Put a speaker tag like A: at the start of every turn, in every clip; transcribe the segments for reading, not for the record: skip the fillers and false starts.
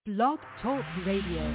A: Blog Talk Radio.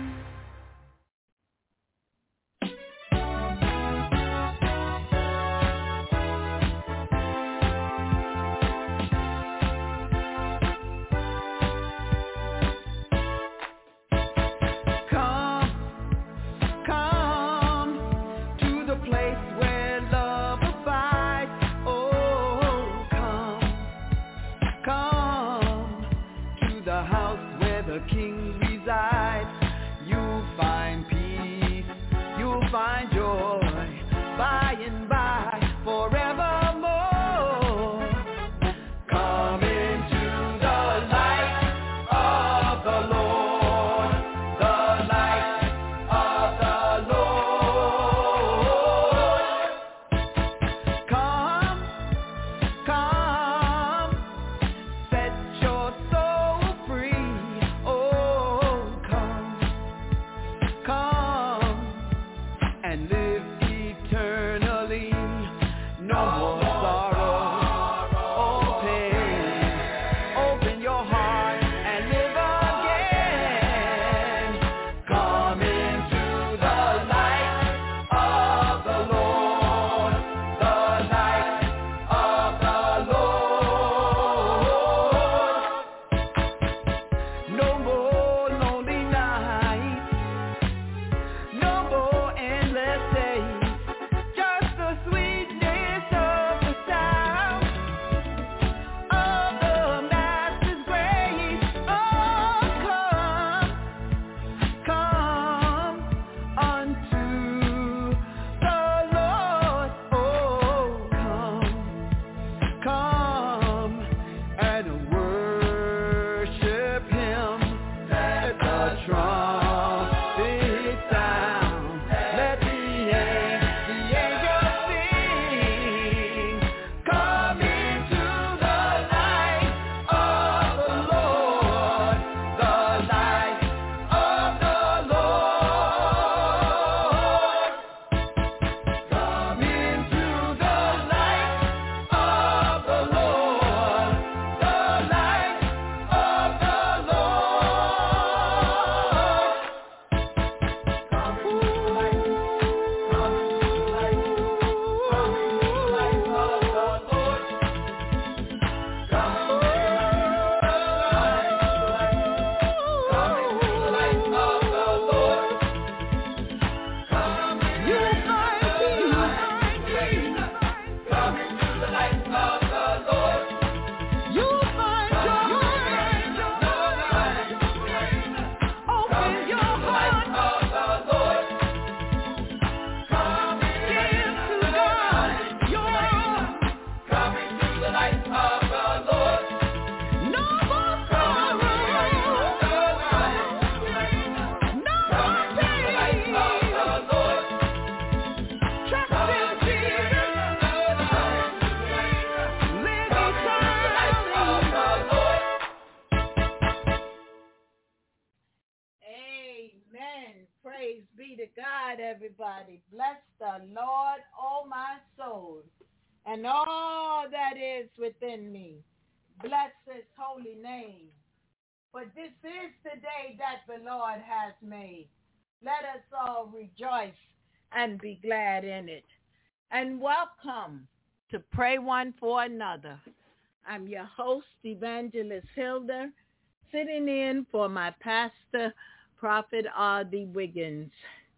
B: Everybody, bless the Lord, oh my soul, and all that is within me. Bless his holy name. For this is the day that the Lord has made. Let us all rejoice and be glad in it. And welcome to Pray One for Another. I'm your host, Evangelist Hilda, sitting in for my pastor, Prophet R.D. Wiggins,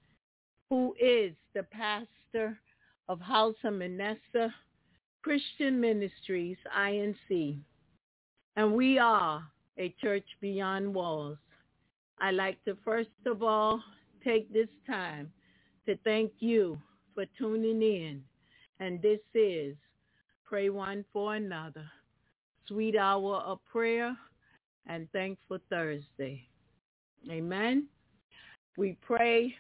B: who is the pastor of House of Manasseh Christian Ministries, INC. And we are a church beyond walls. I'd like to first of all take this time to thank you for tuning in. And this is Pray One for Another, Sweet Hour of Prayer and Thankful Thursday. Amen. We pray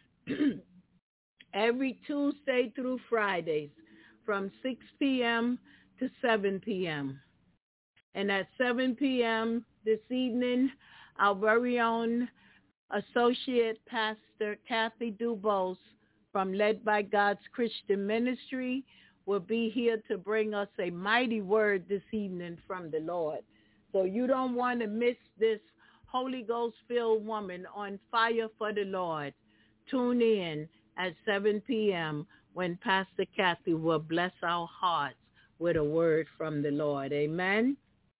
B: every Tuesday through Fridays from 6 p.m. to 7 p.m. And at 7 p.m. this evening, our very own Associate Pastor Kathy Dubose from Led by God's Christian Ministry will be here to bring us a mighty word this evening from the Lord. So you don't want to miss this Holy Ghost-filled woman on fire for the Lord. Tune in at 7 p.m. when Pastor Kathy will bless our hearts with a word from the Lord. Amen.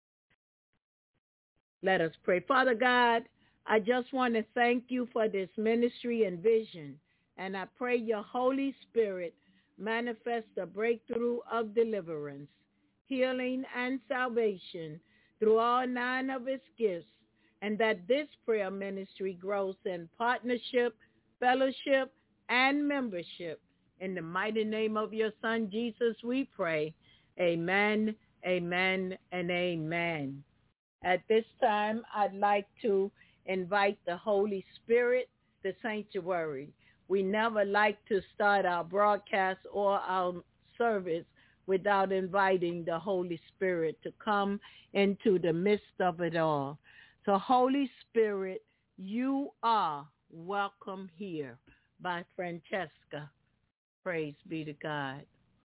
B: Let us pray. Father God, I just want to thank you for this ministry and vision, and I pray your Holy Spirit manifest a breakthrough of deliverance, healing, and salvation through all 9 of its gifts, and that this prayer ministry grows in partnership, fellowship, and membership. In the mighty name of your Son, Jesus, we pray. Amen, amen, and amen. At this time, I'd like to invite the Holy Spirit, the sanctuary. We never like to start our broadcast or our service without inviting the Holy Spirit to come into the midst of it all. So Holy Spirit, you are welcome here by Francesca. Praise be to God.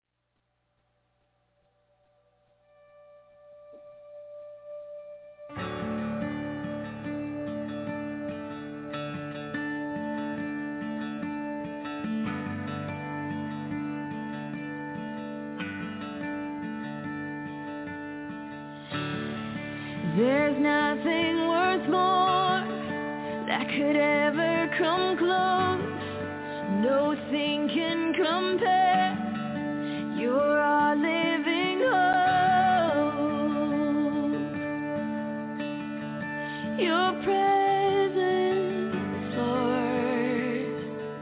C: There's nothing worth more that could ever come close. Nothing can compare. You're our living hope. Your presence, Lord.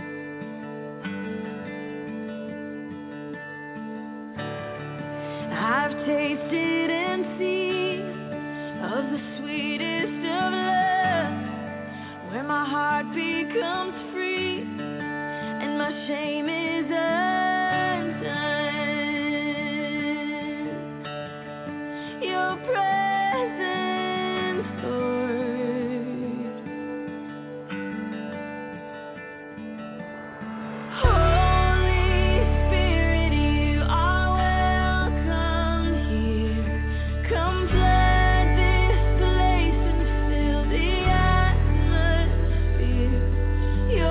C: I've tasted and seen of the sweetest of love, where my heart becomes free and my shame is undone. Your presence, Lord. Holy Spirit, you are welcome here. Come flood this place and fill the atmosphere. Your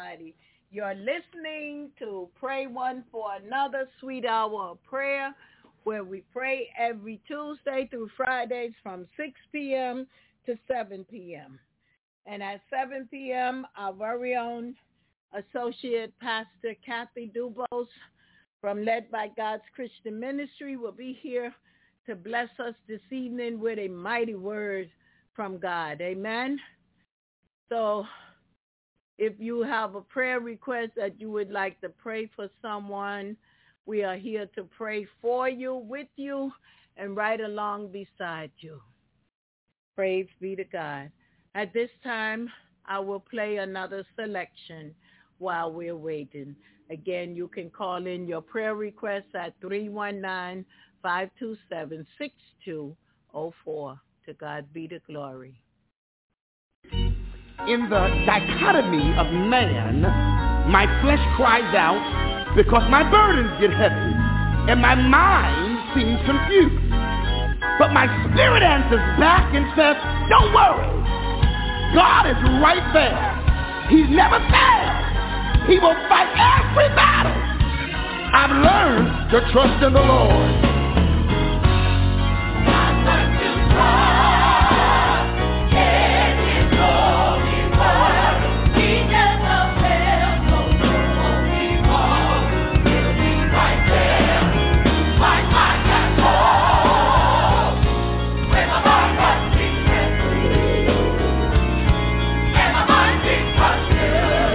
B: everybody. You're listening to Pray One for Another, Sweet Hour of Prayer, where we pray every Tuesday through Fridays from 6 p.m. to 7 p.m. And at 7 p.m., our very own Associate Pastor Kathy Dubose from Led by God's Christian Ministry will be here to bless us this evening with a mighty word from God. Amen. So if you have a prayer request that you would like to pray for someone, we are here to pray for you, with you, and right along beside you. Praise be to God. At this time, I will play another selection while we're waiting. Again, you can call in your prayer requests at 319-527-6204. To God be the glory.
D: In the dichotomy of man, my flesh cries out because my burdens get heavy and my mind seems confused. But my spirit answers back and says, don't worry. God is right there. He's never failed. He will fight every battle. I've learned to trust in the Lord. I've learned to trust in His holy word. He never fails, so won't be wrong. He'll be right there. Fight my battle. When my heart must be empty and my mind be confused.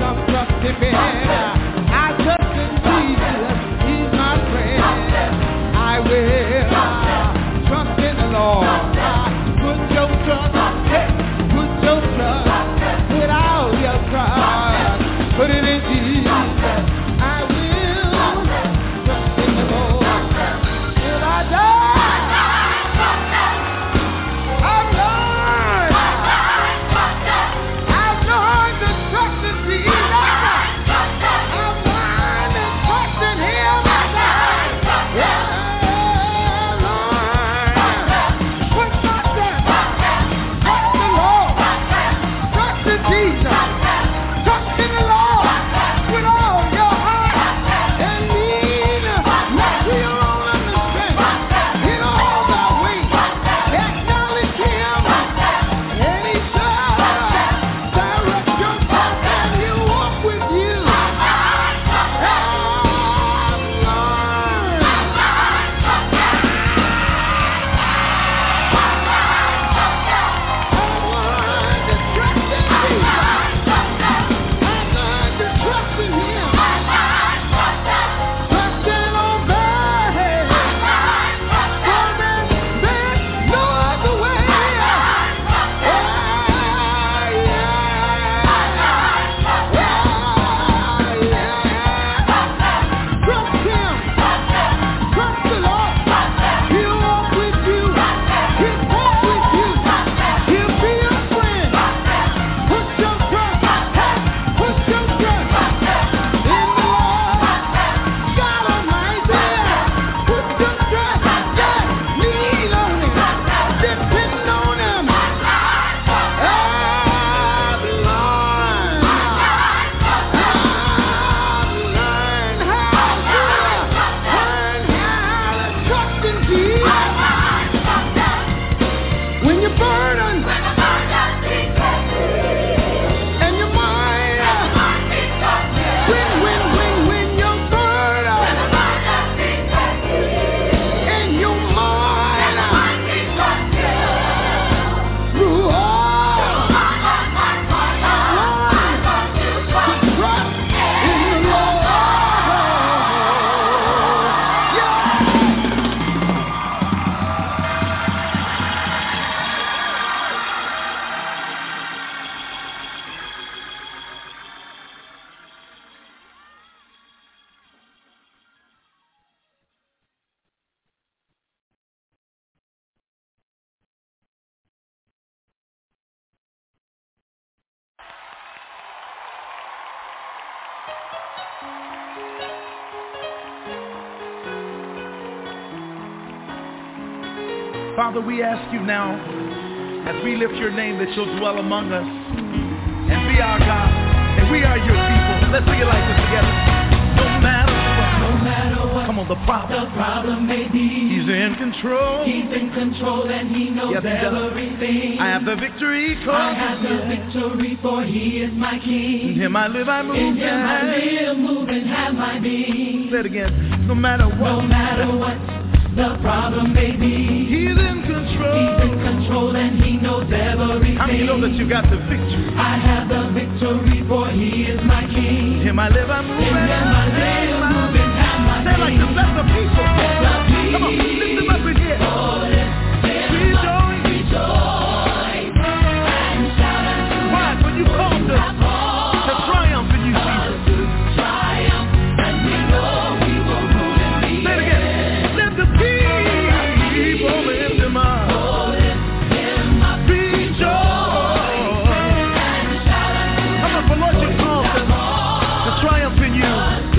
D: I trust in Jesus, He's my friend.
E: Father, we ask you now, as we lift your name, that you'll dwell among us and be our God, and we are your people. Let's sing it like this together. No matter what, come on, the problem may be, he's in control. He's in control and he knows everything. I have the victory, for he is my king. In him I live, I move, and have my being. Say it again. No matter what, the problem may be, he's in control and he knows everything. How many know that you got the victory? I have the victory, for he is my king. In him I live, I move, and have my being. Say like this, let the people. Come on, lift them up in here. Rejoice and shout unto him. Why? When you called us to triumph in you, Jesus. And we know we will rule and be. Say it again. Let the people lift him up. Rejoice and shout unto him. Come on, for Lord, you called us to triumph in you.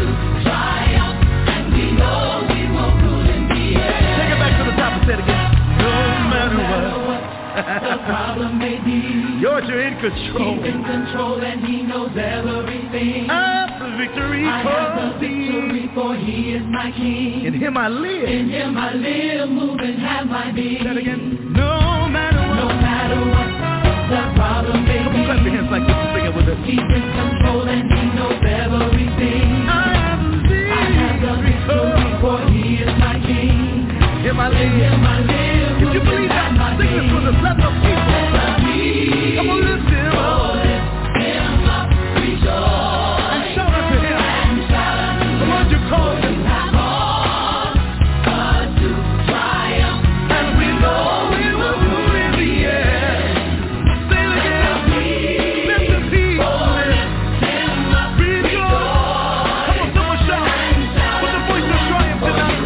E: The problem may be, you're in control. He's in control and he knows everything. I have the victory, for he is my king. In him I live, move and have my being. Say that again. No matter what, the problem may be. Come on, clap your hands like this and sing it with us. He's in control and he knows everything. I have the victory, for he is my king. In him I live. If you believe that, sing this with us. Let the people. Come on, lift him up. Rejoice. And shout unto him. The Lord you called him. To triumph. And we know we will rule in the end. Say it again. Lift the people. Rejoice. Come on, someone shout. With the voice of triumph tonight.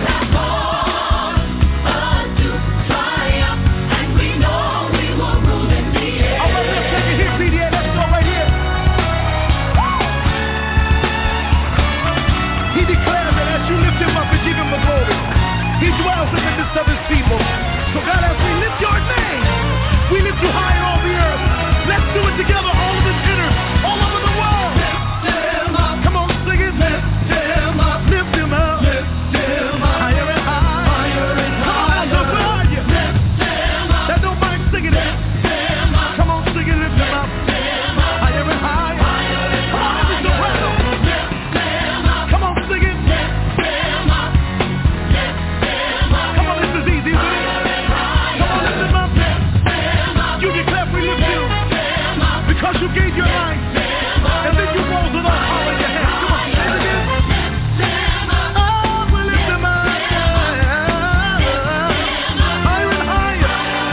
E: Of his people. So God, as we lift your name, we lift you high in all the earth. Let's do it together, all of his sinners, all over the world. Lift him up. Come on, sing it. Lift him up. Lift him up. Lift him up. Higher and higher. Higher and higher. Come on, lift him up. That don't mind singing it. Lift him up. Come on, sing it. Lift him up. Higher and higher. Higher and higher. Come on, every soprano. Lift him up. Come on, sing it. Because you gave your life, and then you rose with all power in your hands. Come on, say it again. Oh, we lift him up. Higher and higher.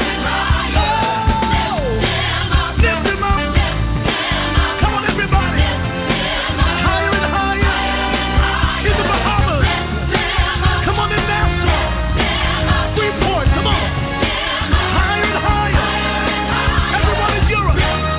E: Oh, lift him up. Come on, everybody. Higher and higher. In the Bahamas. Come on, in Nassau. Freeport, come on. Higher and higher. Everyone in Europe.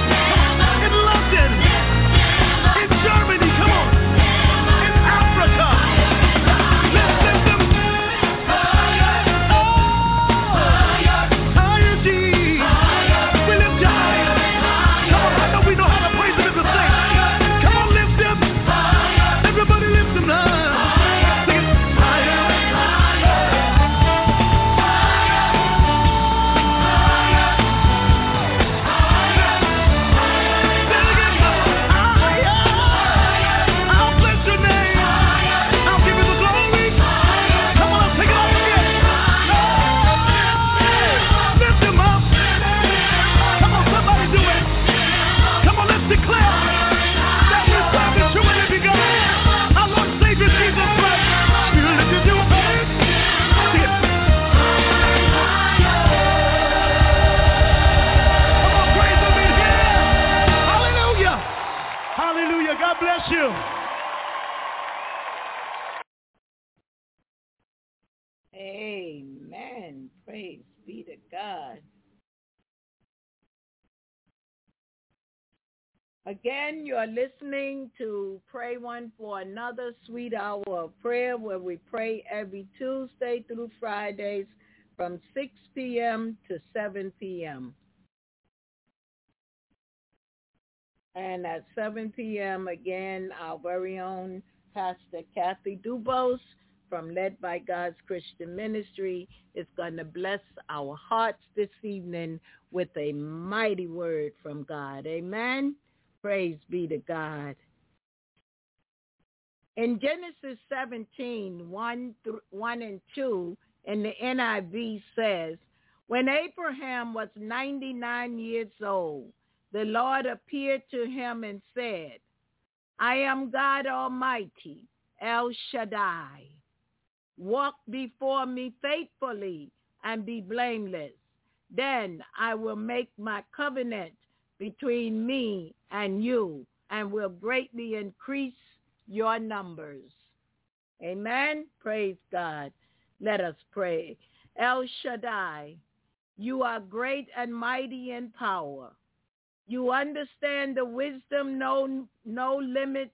E: Amen. Praise be to God.
B: Again, you're listening to Pray One for Another, Sweet Hour of Prayer, where we pray every Tuesday through Fridays from 6 p.m. to 7 p.m. And at 7 p.m., again, our very own Pastor Kathy Dubose from Led by God's Christian Ministry is going to bless our hearts this evening with a mighty word from God. Amen. Praise be to God. In Genesis 17, 1 and 2, in the NIV says, when Abraham was 99 years old, the Lord appeared to him and said, I am God Almighty, El Shaddai. Walk before me faithfully and be blameless. Then I will make my covenant between me and you and will greatly increase your numbers. Amen. Praise God. Let us pray. El Shaddai, you are great and mighty in power. You understand the wisdom, no limit,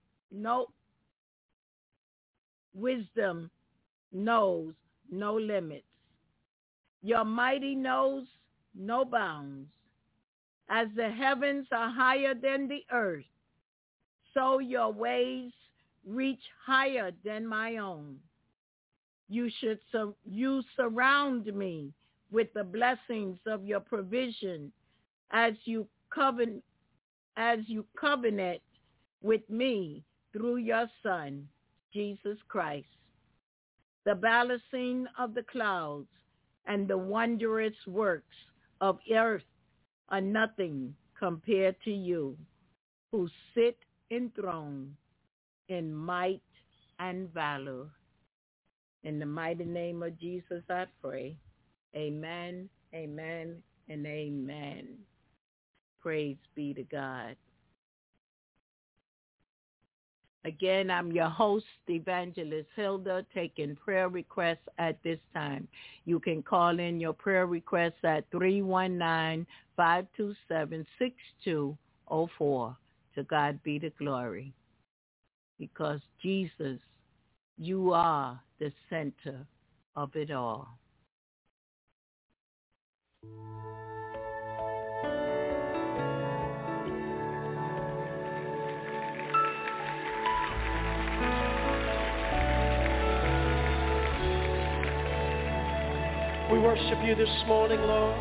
B: wisdom knows no limits. Your mighty knows no bounds. As the heavens are higher than the earth, so your ways reach higher than my own. You surround me with the blessings of your provision as you covenant with me through your Son, Jesus Christ. The balancing of the clouds and the wondrous works of earth are nothing compared to you, who sit enthroned in might and valor. In the mighty name of Jesus I pray. Amen, amen, and amen. Praise be to God. Again, I'm your host, Evangelist Hilda, taking prayer requests at this time. You can call in your prayer requests at 319-527-6204. To God be the glory. Because Jesus, you are the center of it all.
F: We worship you this morning, Lord.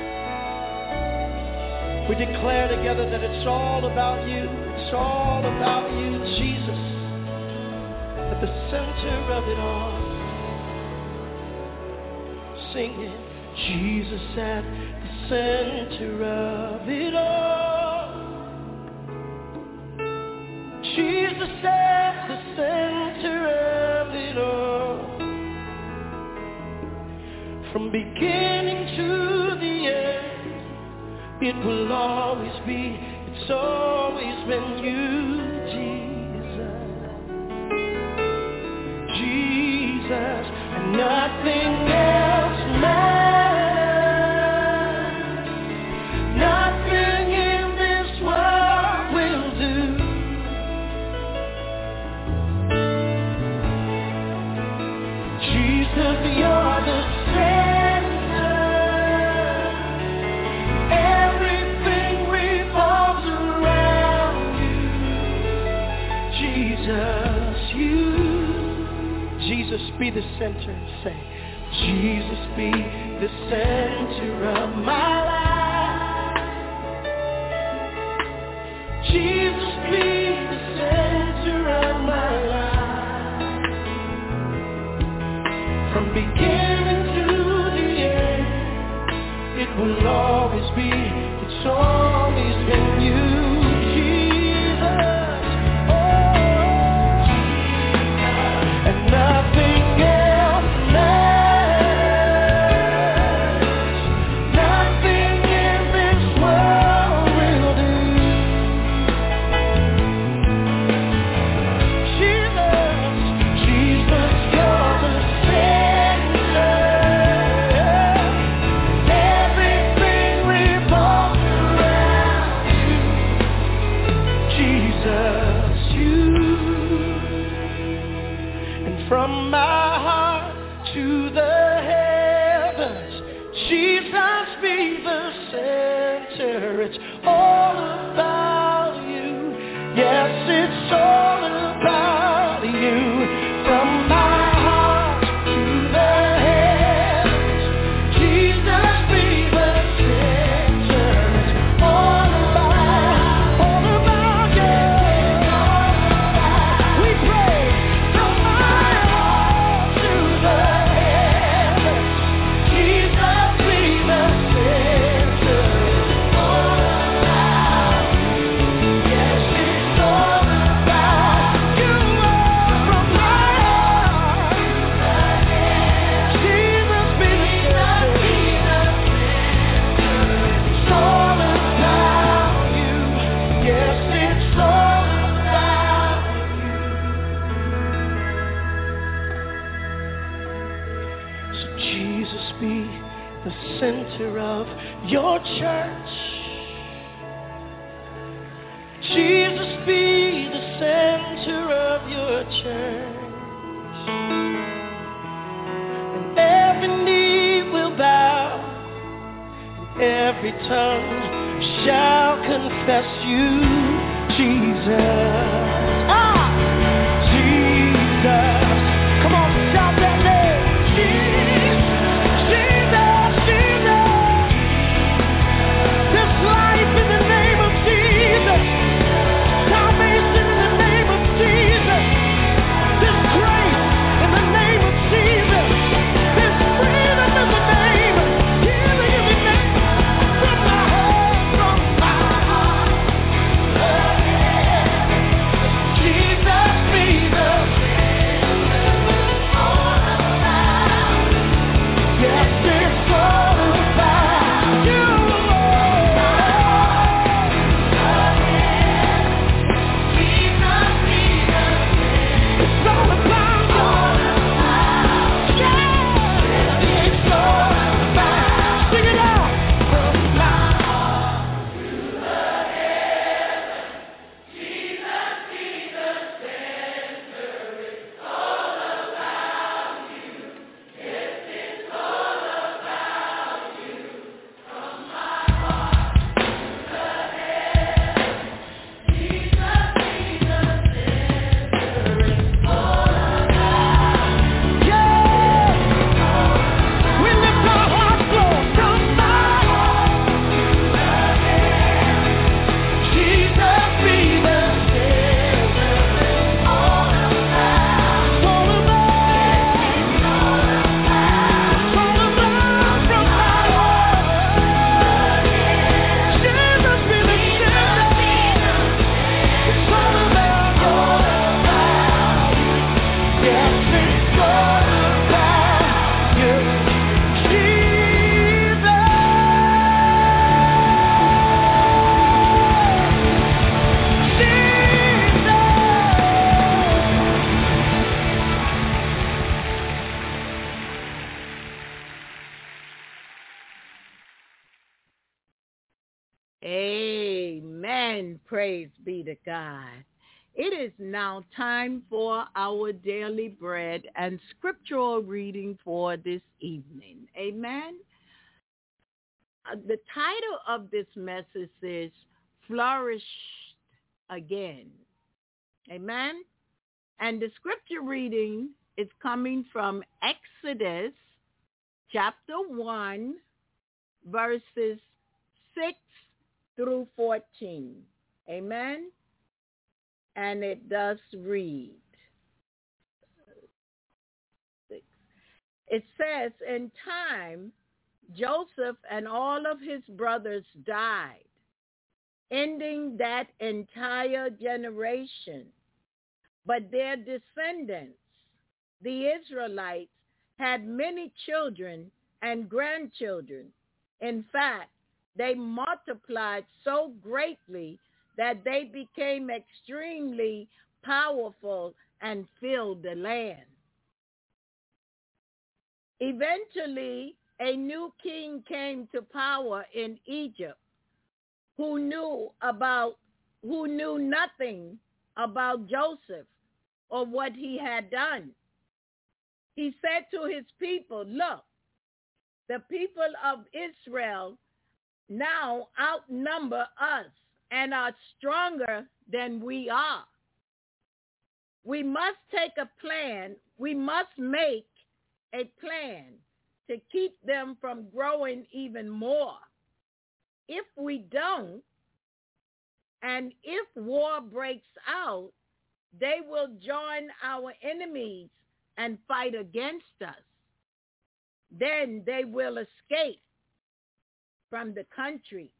F: We declare together that it's all about you. It's all about you, Jesus, at the center of it all. Singing, Jesus at the center of it all. Jesus at the center of it all. From beginning to the end, it will always be, it's always been you, Jesus. Jesus, and nothing else matters. Nothing in this world will do. Jesus, you're the be the center, say, Jesus be the center of my life. Jesus be the center of my life. From beginning to the end, it will always be, it's always been you. from my heart to the heavens. Jesus, be the center. It's all about you. Yes, it's all about you. From my heart to the heavens. Jesus, be the center. It's all about you. We pray from my heart to the heavens. Jesus, be the center. All about you. Yes, it's all about you. From my heart to the heavens. Jesus, be the center. It's all about you. Yes, it's all about you. So Jesus, be the center of your church. Jesus, be the center of your church. And every knee will bow, and every tongue shall confess you, Jesus. Jesus. Come on, shout that name. Jesus, Jesus, Jesus. There's life in the name of Jesus. Salvation in the name of Jesus. There's grace in the name of Jesus. There's freedom in the name. Healing in the name. From my heart, Jesus, be the all about. Yes, it's all about you. Jesus, be the it's all about you. Yeah, it's all about. Sing it out. From my heart to the heavens. Jesus, be the center. It's all about you. Yes, it's all about you. From my heart to the heavens. Jesus, be the center. It's all about you. Yeah. We lift our hearts, Lord, from my heart to the heavens. Jesus, be the center. It's all about. It's all about. It's all about. From my heart. Jesus, be the center. It's all about. Yes, it's all about you, Jesus.
B: Amen. Praise be to God. It is now time for our daily bread and scriptural reading for this evening. Amen. The title of this message is Flourish Again. Amen. And the scripture reading is coming from Exodus chapter 1, verses 6 through 14. Amen. And it does read. It says, in time, Joseph and all of his brothers died, ending that entire generation. But their descendants, the Israelites, had many children and grandchildren. In fact, they multiplied so greatly that they became extremely powerful and filled the land. Eventually, a new king came to power in Egypt who knew nothing about Joseph or what he had done. he said to his people, look, the people of Israel now outnumber us and are stronger than we are. We must take a plan. We must make a plan to keep them from growing even more. If we don't, and if war breaks out, they will join our enemies and fight against us. Then they will escape from the country.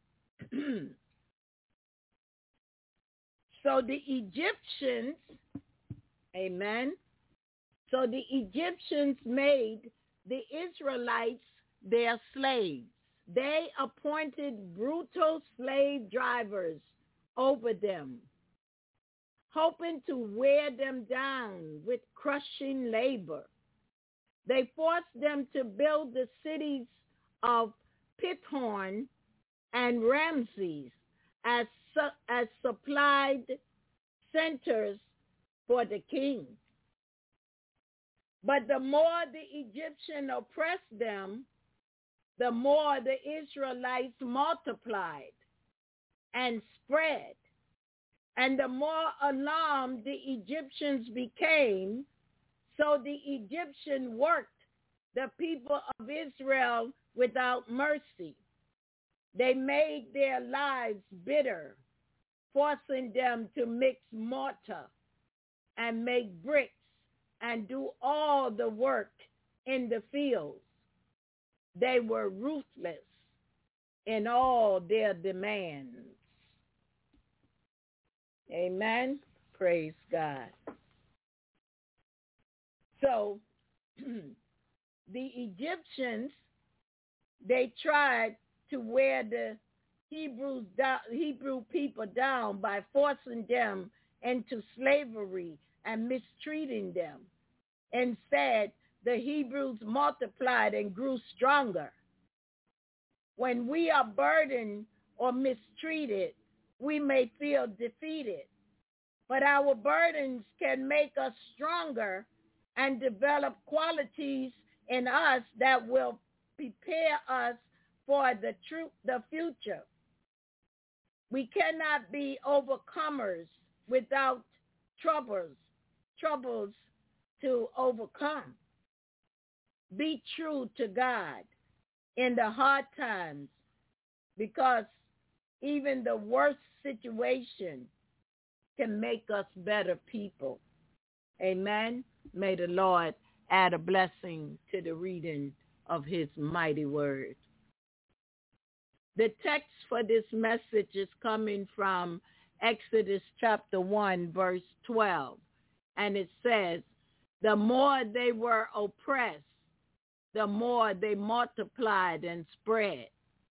B: So the Egyptians, amen, so the Egyptians made the Israelites their slaves. They appointed brutal slave drivers over them, hoping to wear them down with crushing labor. They forced them to build the cities of Pithom and Ramses as supplied centers for the king. But the more the Egyptians oppressed them, the more the Israelites multiplied and spread. And the more alarmed the Egyptians became, so the Egyptians worked the people of Israel without mercy. They made their lives bitter, forcing them to mix mortar and make bricks and do all the work in the fields. They were ruthless in all their demands. Amen. Praise God. So the Egyptians, they tried to wear the Hebrew people down by forcing them into slavery and mistreating them. Instead, the Hebrews multiplied and grew stronger. When we are burdened or mistreated, we may feel defeated, but our burdens can make us stronger and develop qualities in us that will prepare us for the future. We cannot be overcomers without troubles to overcome. Be true to God in the hard times, because even the worst situation can make us better people. Amen. May the Lord add a blessing to the reading of his mighty word. The text for this message is coming from Exodus chapter 1, verse 12. And it says, the more they were oppressed, the more they multiplied and spread.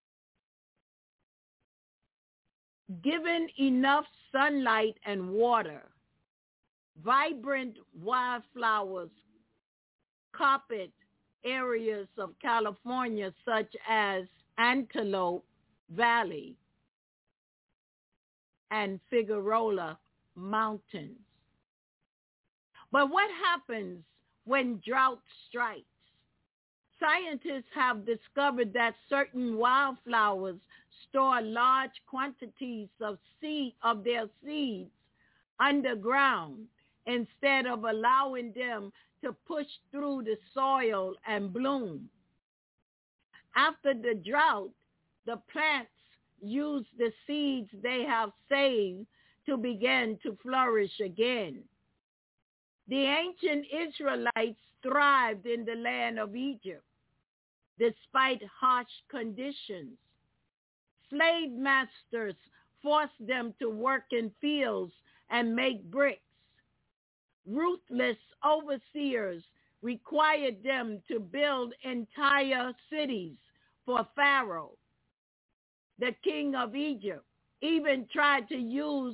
B: Given enough sunlight and water, vibrant wildflowers carpet areas of California such as Antelope Valley and Figueroa Mountains. But what happens when drought strikes? Scientists have discovered that certain wildflowers store large quantities of their seeds underground instead of allowing them to push through the soil and bloom. After the drought, the plants use the seeds they have saved to begin to flourish again. The ancient Israelites thrived in the land of Egypt despite harsh conditions. Slave masters forced them to work in fields and make bricks. Ruthless overseers required them to build entire cities for Pharaoh. The king of Egypt even tried to use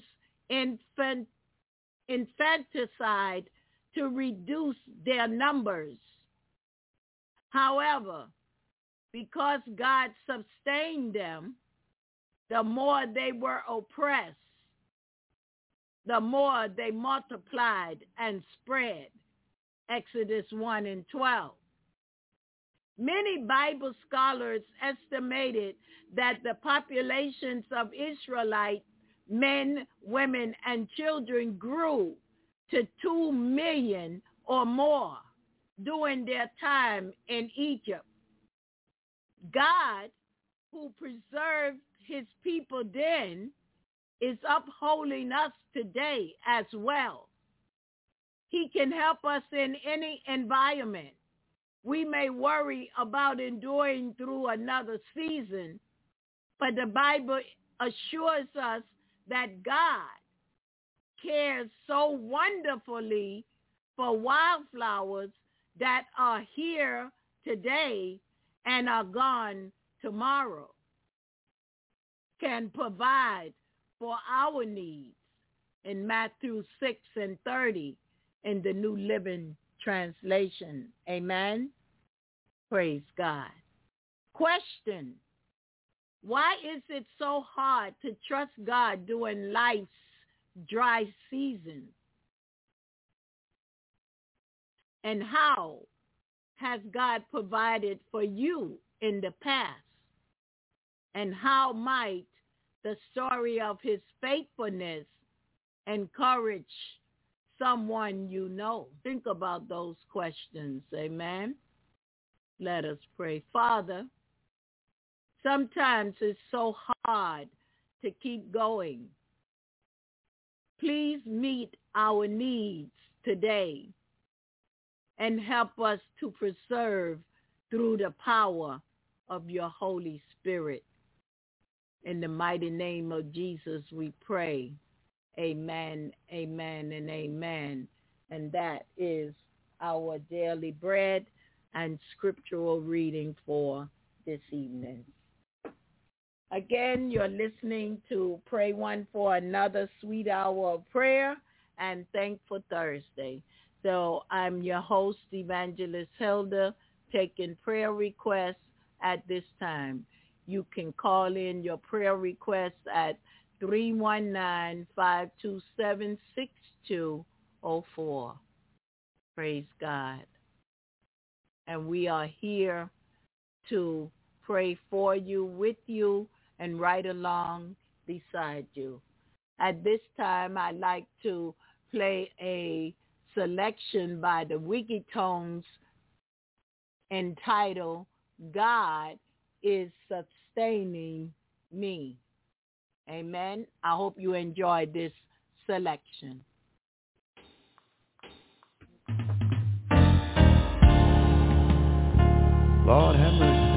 B: infanticide to reduce their numbers. However, because God sustained them, the more they were oppressed, the more they multiplied and spread. Exodus 1 and 12. Many Bible scholars estimated that the populations of Israelite men, women, and children grew to 2 million or more during their time in Egypt. God, who preserved his people then, is upholding us today as well. He can help us in any environment. We may worry about enduring through another season, but the Bible assures us that God cares so wonderfully for wildflowers that are here today and are gone tomorrow, can provide for our needs in Matthew 6 and 30 in the New Living Translation. Amen. Praise God. Question: why is it so hard to trust God during life's dry season? And how has God provided for you in the past? And how might the story of his faithfulness encourage someone you know? Think about those questions. Amen. Let us pray. Father, sometimes it's so hard to keep going. Please meet our needs today and help us to preserve through the power of your Holy Spirit. In the mighty name of Jesus, we pray. Amen, amen, and amen. And that is our daily bread and scriptural reading for this evening. Again, you're listening to Pray One for Another Sweet Hour of Prayer and Thankful Thursday. So I'm your host, Evangelist Hilda, taking prayer requests at this time. You can call in your prayer requests at 319-527-6204. Praise God. And we are here to pray for you, with you, and right along beside you. At this time, I'd like to play a selection by the Wiggy Tones entitled, God is Sustaining Me. Amen. I hope you enjoyed this selection.
G: Lord have mercy.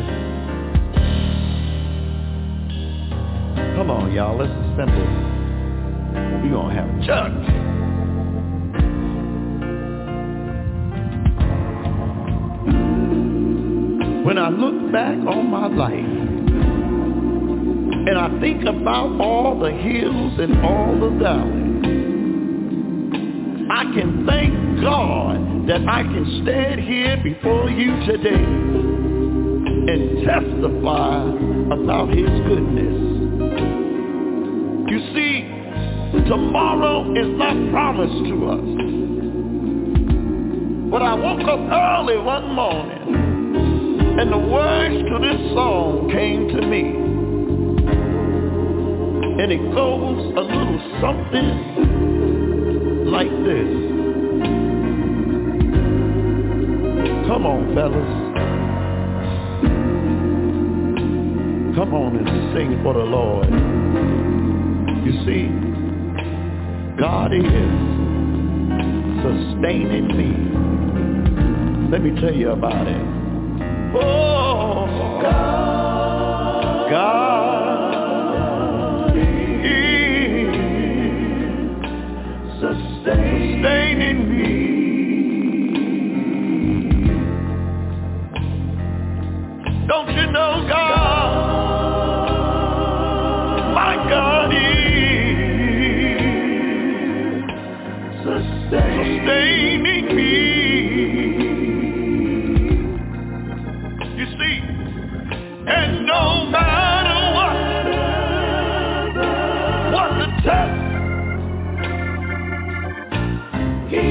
G: Come on, y'all. Let's assemble. We're going to have a church. When I look back on my life and I think about all the hills and all the valleys, I can thank God that I can stand here before you today and testify about his goodness. You see, tomorrow is not promised to us. But I woke up early one morning and the words to this song came to me. And it goes a little something like this. Come on, fellas. Come on and sing for the Lord. You see, God is sustaining me. Let me tell you about it. Oh, God is sustaining me. Don't you know God, my God is sustaining me. And no matter what the test, he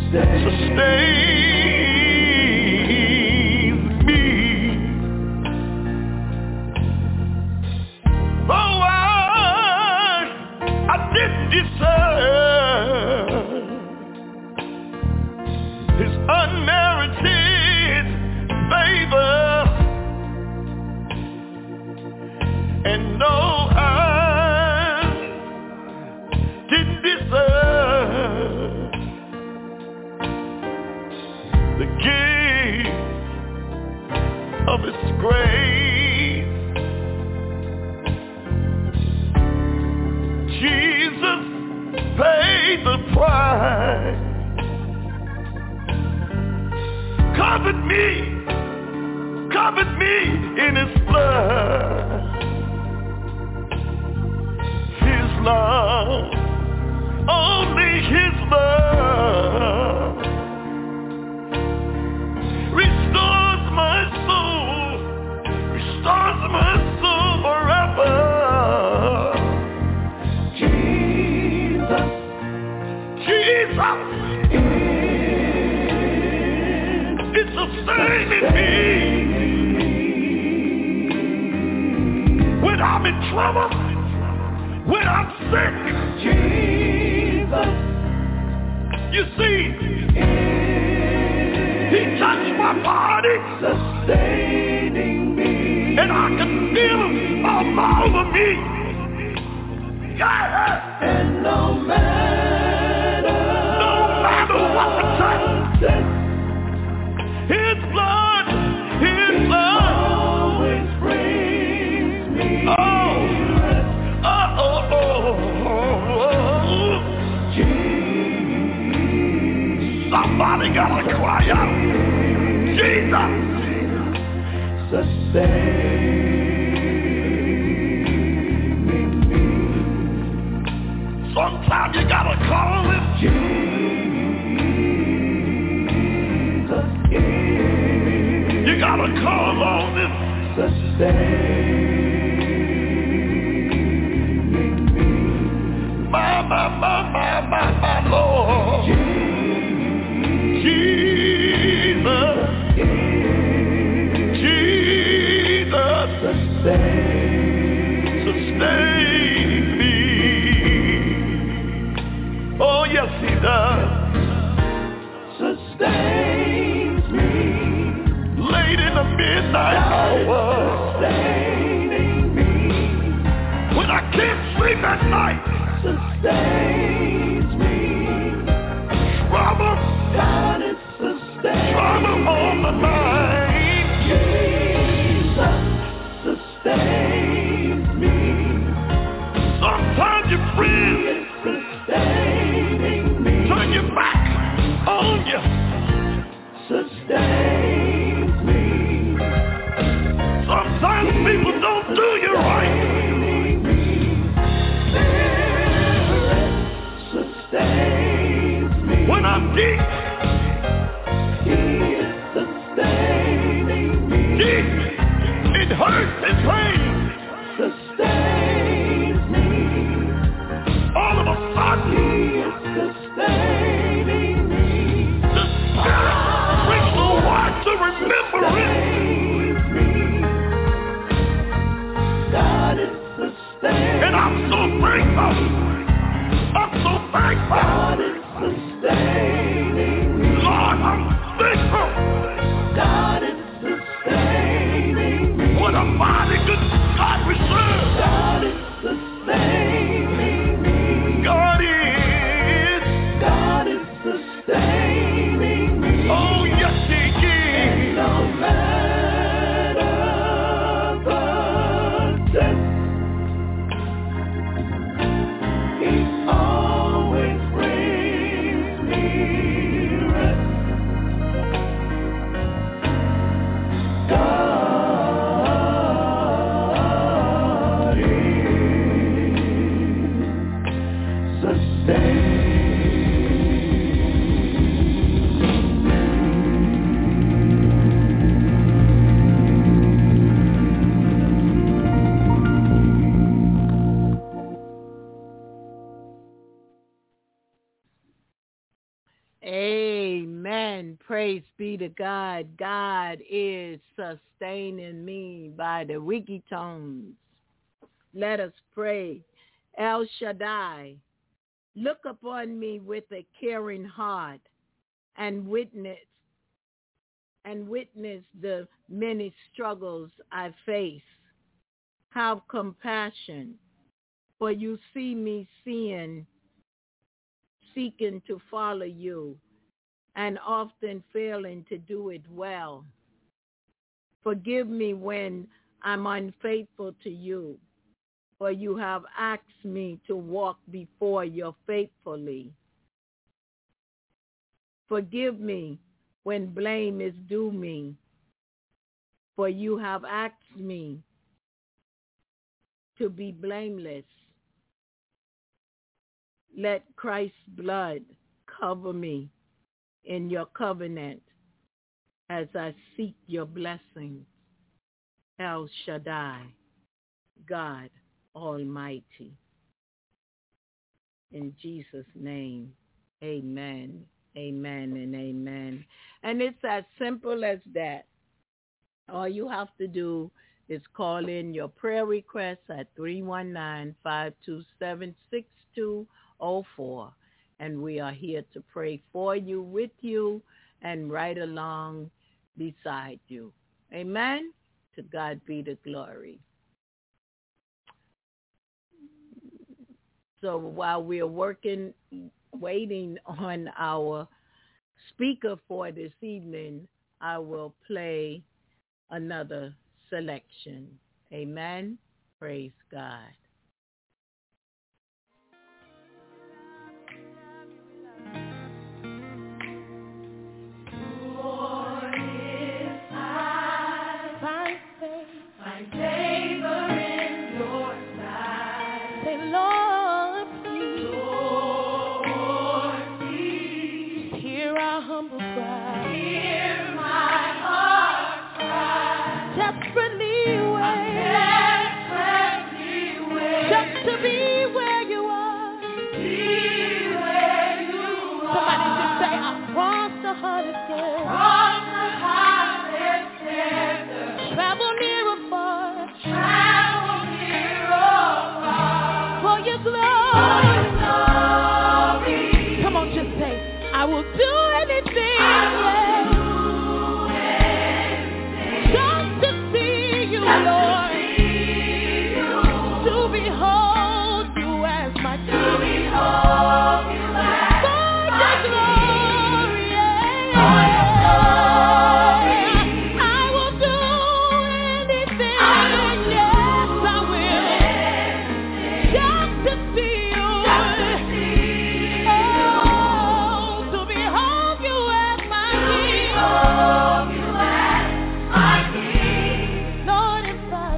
G: sustains me. Though I didn't deserve his unmerited favor, and no, I didn't deserve the gift of his grace. Jesus paid the price, covered me in his blood. His love, only his love, restores my soul forever. Jesus, it's sustaining me when I'm in trouble, when I'm sick. Jesus, you see, he touched my body, sustaining me, and I can feel him all over me. Yeah. And no matter what the time, his blood always brings me. Somebody gotta cry out, Jesus, sustaining me. Sometimes you gotta call him Jesus. You gotta call on him, sustaining me. My Lord. Jesus, sustain me. Oh, yes, he does. Sustains me. Late in the midnight hour. Sustaining me. When I can't sleep at night. Sustains me. Trouble. God is sustaining. Trouble on the mind. Jesus sustains me. Sometimes your friend is sustaining me. Turn your back on you. Sustains me. Sometimes people don't do you right. Sustains me. When I'm deep, he is sustaining me. Deep in hurt and pain, sustains me. All of a sudden, he is sustaining me. The Spirit brings the word to remembrance. God is sustaining. And I'm so thankful. I'm so thankful. God is sustaining me. Lord, I'm thankful. God is sustaining me. What a mighty good God we serve. God is sustaining me. God is sustaining me. Oh, yes, he is. And no matter the test, he always brings me rest. God is sustaining.
B: Amen. Praise be to God. God is sustaining me by the wiki tones. Let us pray. El Shaddai, look upon me with a caring heart and witness the many struggles I face. Have compassion, for you see me seeking to follow you, and often failing to do it well. Forgive me when I'm unfaithful to you, for you have asked me to walk before you faithfully. Forgive me when blame is due me, for you have asked me to be blameless. Let Christ's blood cover me in your covenant as I seek your blessings. El Shaddai, God Almighty. In Jesus' name, amen, amen, and amen. And it's as simple as that. All you have to do is call in your prayer requests at 319-527-6204. And we are here to pray for you, with you, and right along beside you. Amen? To God be the glory. So while we are waiting on our speaker for this evening, I will play another selection. Amen? Praise God.
F: Lord, if I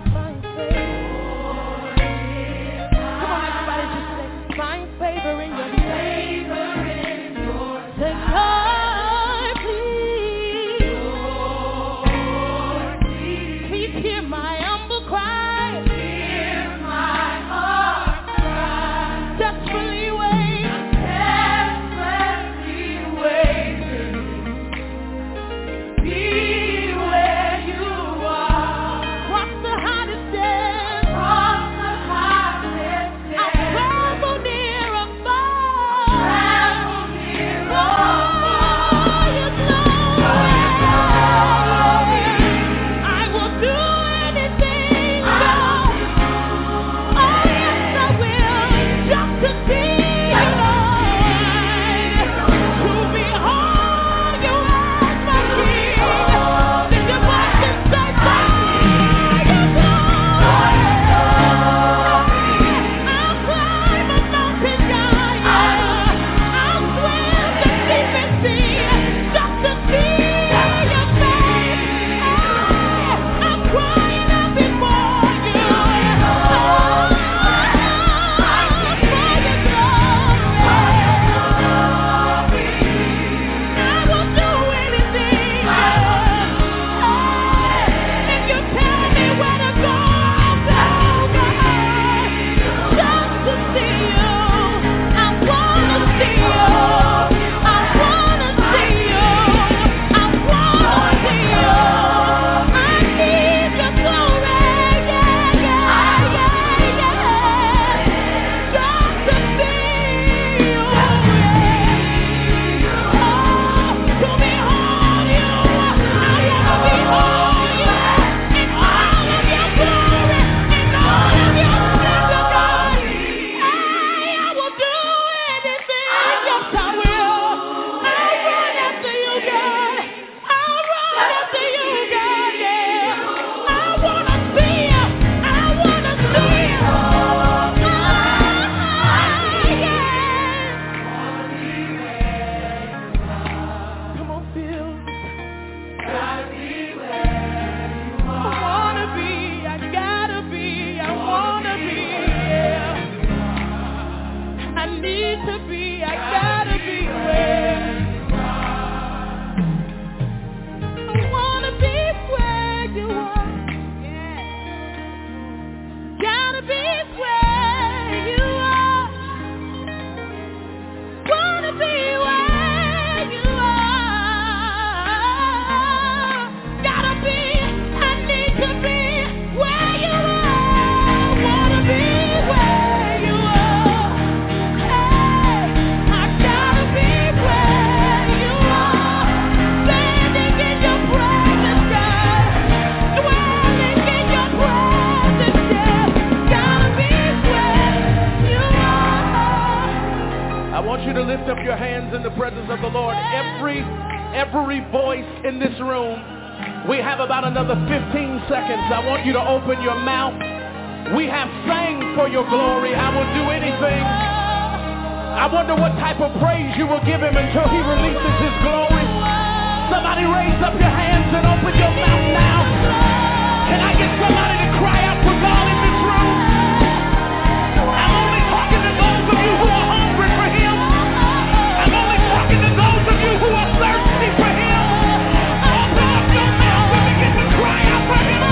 E: every voice in this room. We have about another 15 seconds. I want you to open your mouth. We have sang for your glory. I will do anything. I wonder what type of praise you will give him until he releases his glory. Somebody raise up your hands and open your mouth now. Can I get somebody to cry out for God in this room? I'm only talking to those of you who are hungry for him. I'm only talking to those of you who are thirsty for him. Open up your mouth and begin to cry out for him.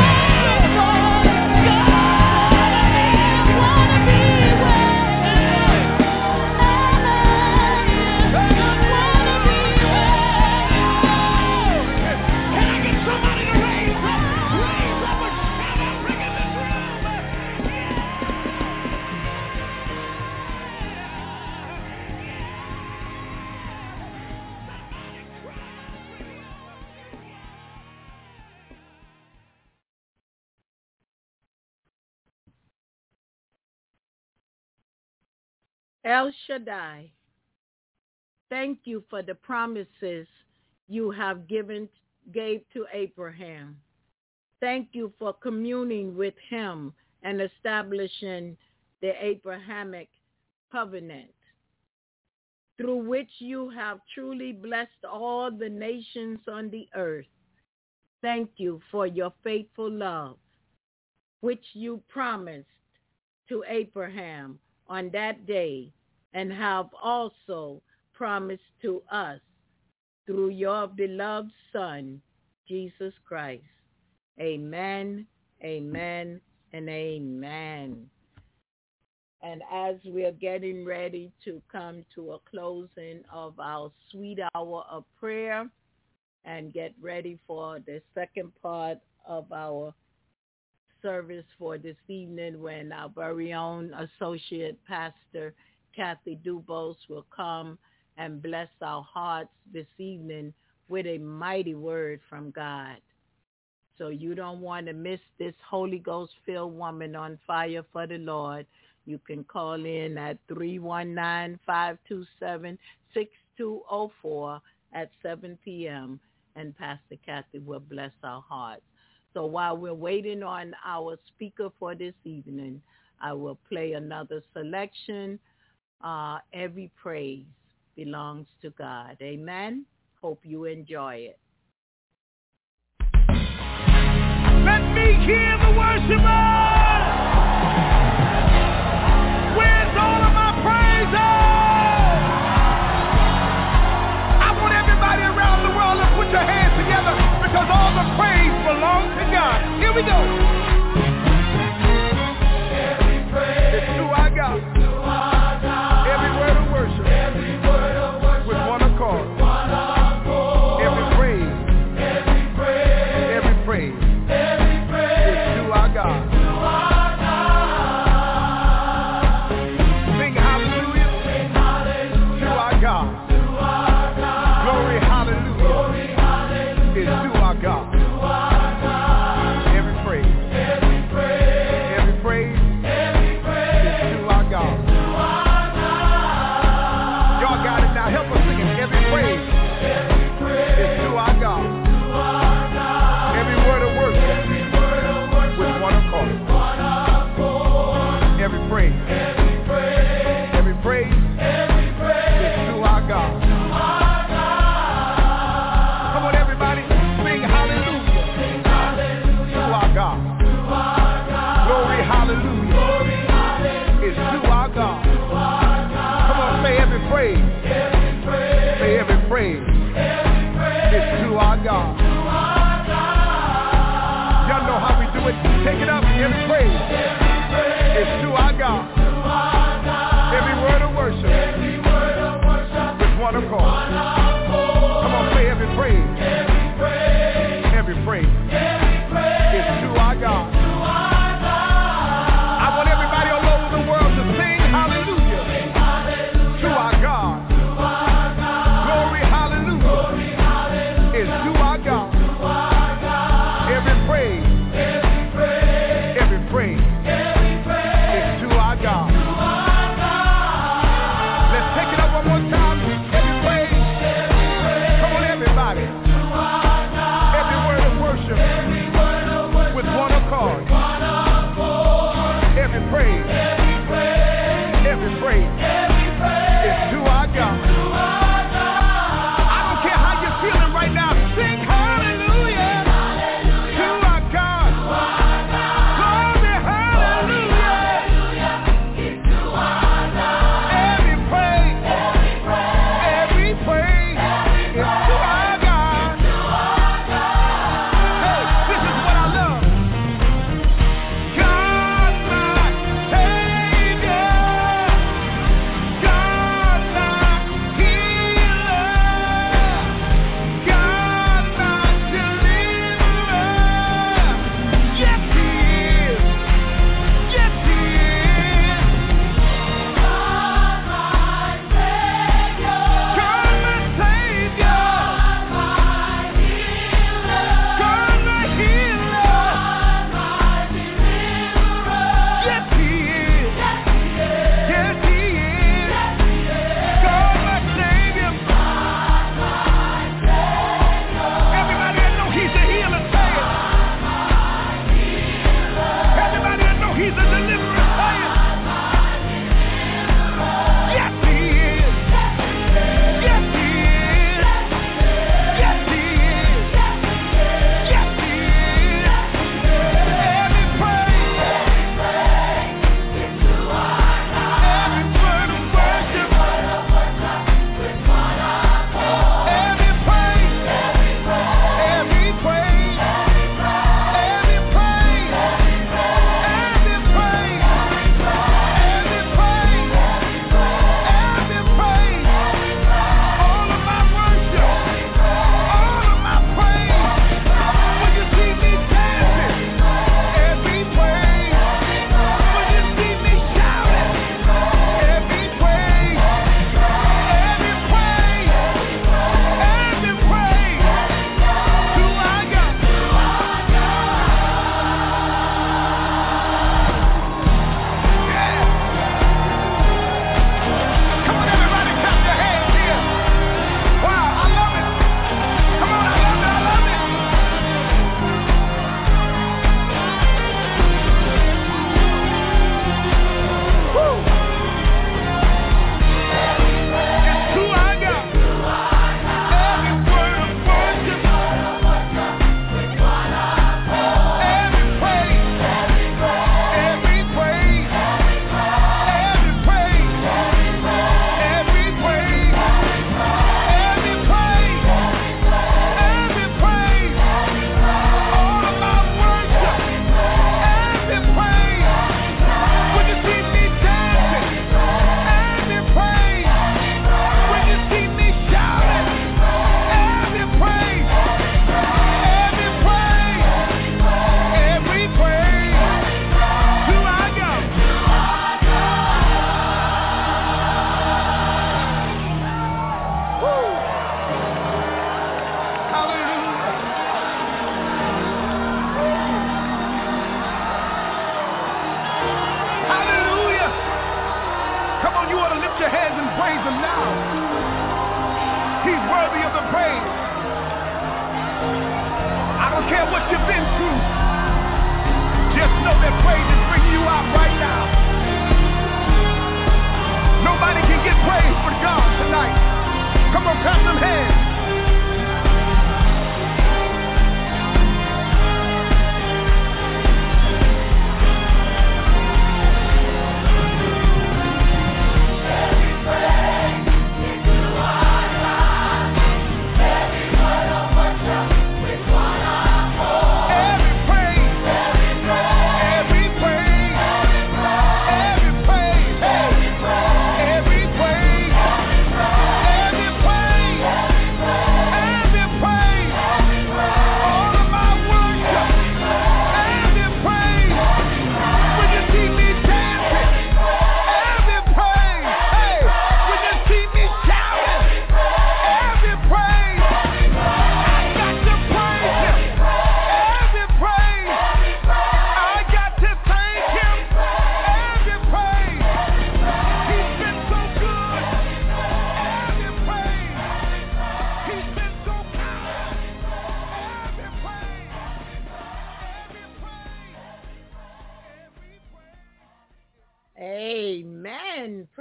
B: El Shaddai, thank you for the promises you have gave to Abraham. Thank you for communing with him and establishing the Abrahamic covenant, through which you have truly blessed all the nations on the earth. Thank you for your faithful love, which you promised to Abraham on that day, and have also promised to us through your beloved Son, Jesus Christ. Amen, amen, and amen. And as we are getting ready to come to a closing of our sweet hour of prayer and get ready for the second part of our service for this evening, when our very own associate pastor Kathy Dubose will come and bless our hearts this evening with a mighty word from God. So you don't want to miss this Holy Ghost-filled woman on fire for the Lord. You can call in at 319-527-6204 at 7 p.m. and Pastor Kathy will bless our hearts. So while we're waiting on our speaker for this evening, I will play another selection. Every praise belongs to God. Amen. Hope you enjoy it.
F: Let me hear the worshipers. Where's all of my praises? I want everybody around the world to put your hands together, because all the praise belongs to God. Here we go. Every praise is to our God. Every word of worship, with one accord. Every praise is to our God. Sing hallelujah to our God. Glory hallelujah is to our God. Every praise is to our God. Y'all got it now. Help us sing it. Every praise is to our God. Every word of worship with one accord. Every praise is to our God. Come on, everybody, sing hallelujah to our God. Glory hallelujah is to our God. Come on, say every praise. Say every praise is to our God. Y'all know how we do it. Take it up. Every praise is to our God. Every word of worship with one accord. Come on, say every praise. Every praise is to our God. I want everybody all over the world to sing hallelujah to our God. Glory hallelujah is to our God. Every praise is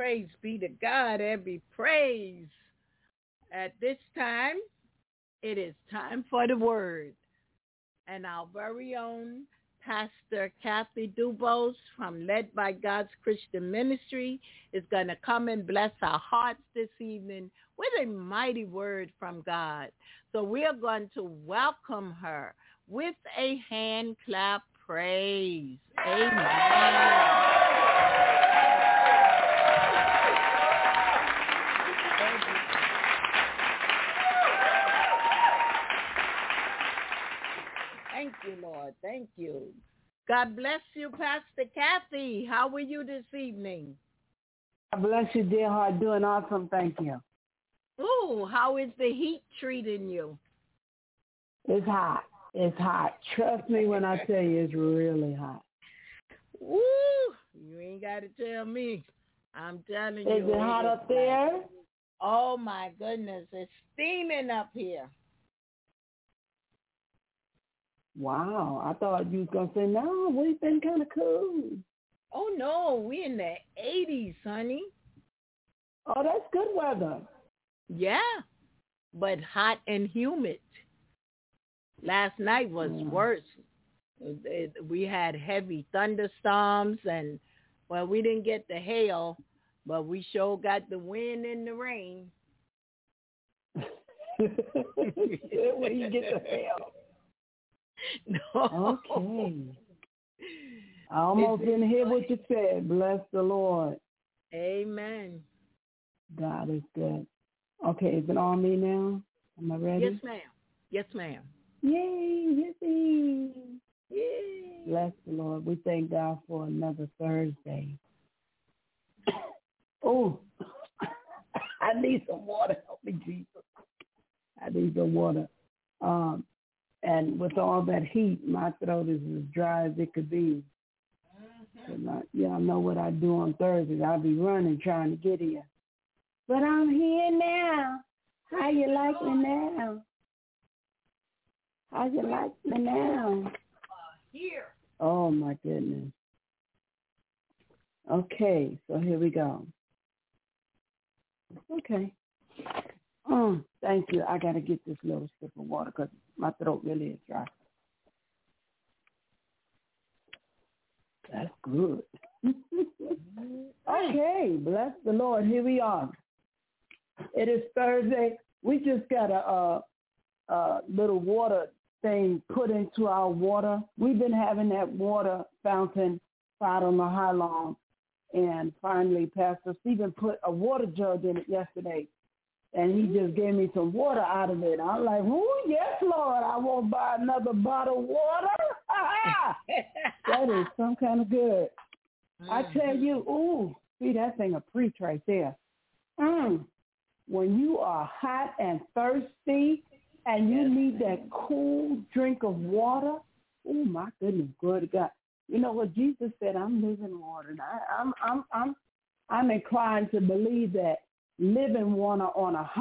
B: Praise be to God, every praise. At this time, it is time for the word. And our very own Pastor Kathy Dubose from Led by God's Christian Ministry is going to come and bless our hearts this evening with a mighty word from God. So we are going to welcome her with a hand clap praise. Amen. Thank you, Lord. Thank you. God bless you, Pastor Kathy. How are you this evening?
H: God bless you, dear heart. Doing awesome. Thank you.
B: Ooh, how is the heat treating you?
H: It's hot. It's hot. Trust me when I tell you it's really hot.
B: Ooh, you ain't got to tell me. I'm telling you.
H: Is it hot up there?
B: Oh, my goodness. It's steaming up here.
H: Wow, I thought you was going to say, no, we've been kind of cool.
B: Oh, no, we in the 80s, honey.
H: Oh, that's good weather.
B: Yeah, but hot and humid. Last night was worse. We had heavy thunderstorms, and, well, we didn't get the hail, but we sure got the wind and the rain.
H: Where you get the hail?
B: No.
H: Okay. I almost didn't hear what you said. Bless the Lord.
B: Amen.
H: God is good. Okay, is it on me now? Am I ready?
B: Yes, ma'am. Yes, ma'am.
H: Yay, yippee.
B: Yay.
H: Bless the Lord. We thank God for another Thursday. Oh, I need some water. Help me, Jesus. I need some water. And with all that heat, my throat is as dry as it could be. Y'all know what I do on Thursdays. I'll be running trying to get here. But I'm here now. How you like me now? How you like me now?
B: Here.
H: Oh, my goodness. Okay, so here we go. Okay. Thank you. I got to get this little sip of water because my throat really is dry. That's good. Okay, bless the Lord. Here we are. It is Thursday. We just got a little water thing put into our water. We've been having that water fountain for I don't know how long. And finally, Pastor Stephen put a water jug in it yesterday. And he just gave me some water out of it. I'm like, oh, yes, Lord, I won't buy another bottle of water. That is some kind of good. I tell you, ooh, see, that thing a preach right there. When you are hot and thirsty and you need that cool drink of water, oh, my goodness, glory to God. You know what Jesus said, I'm living water. And I'm inclined to believe that living water on a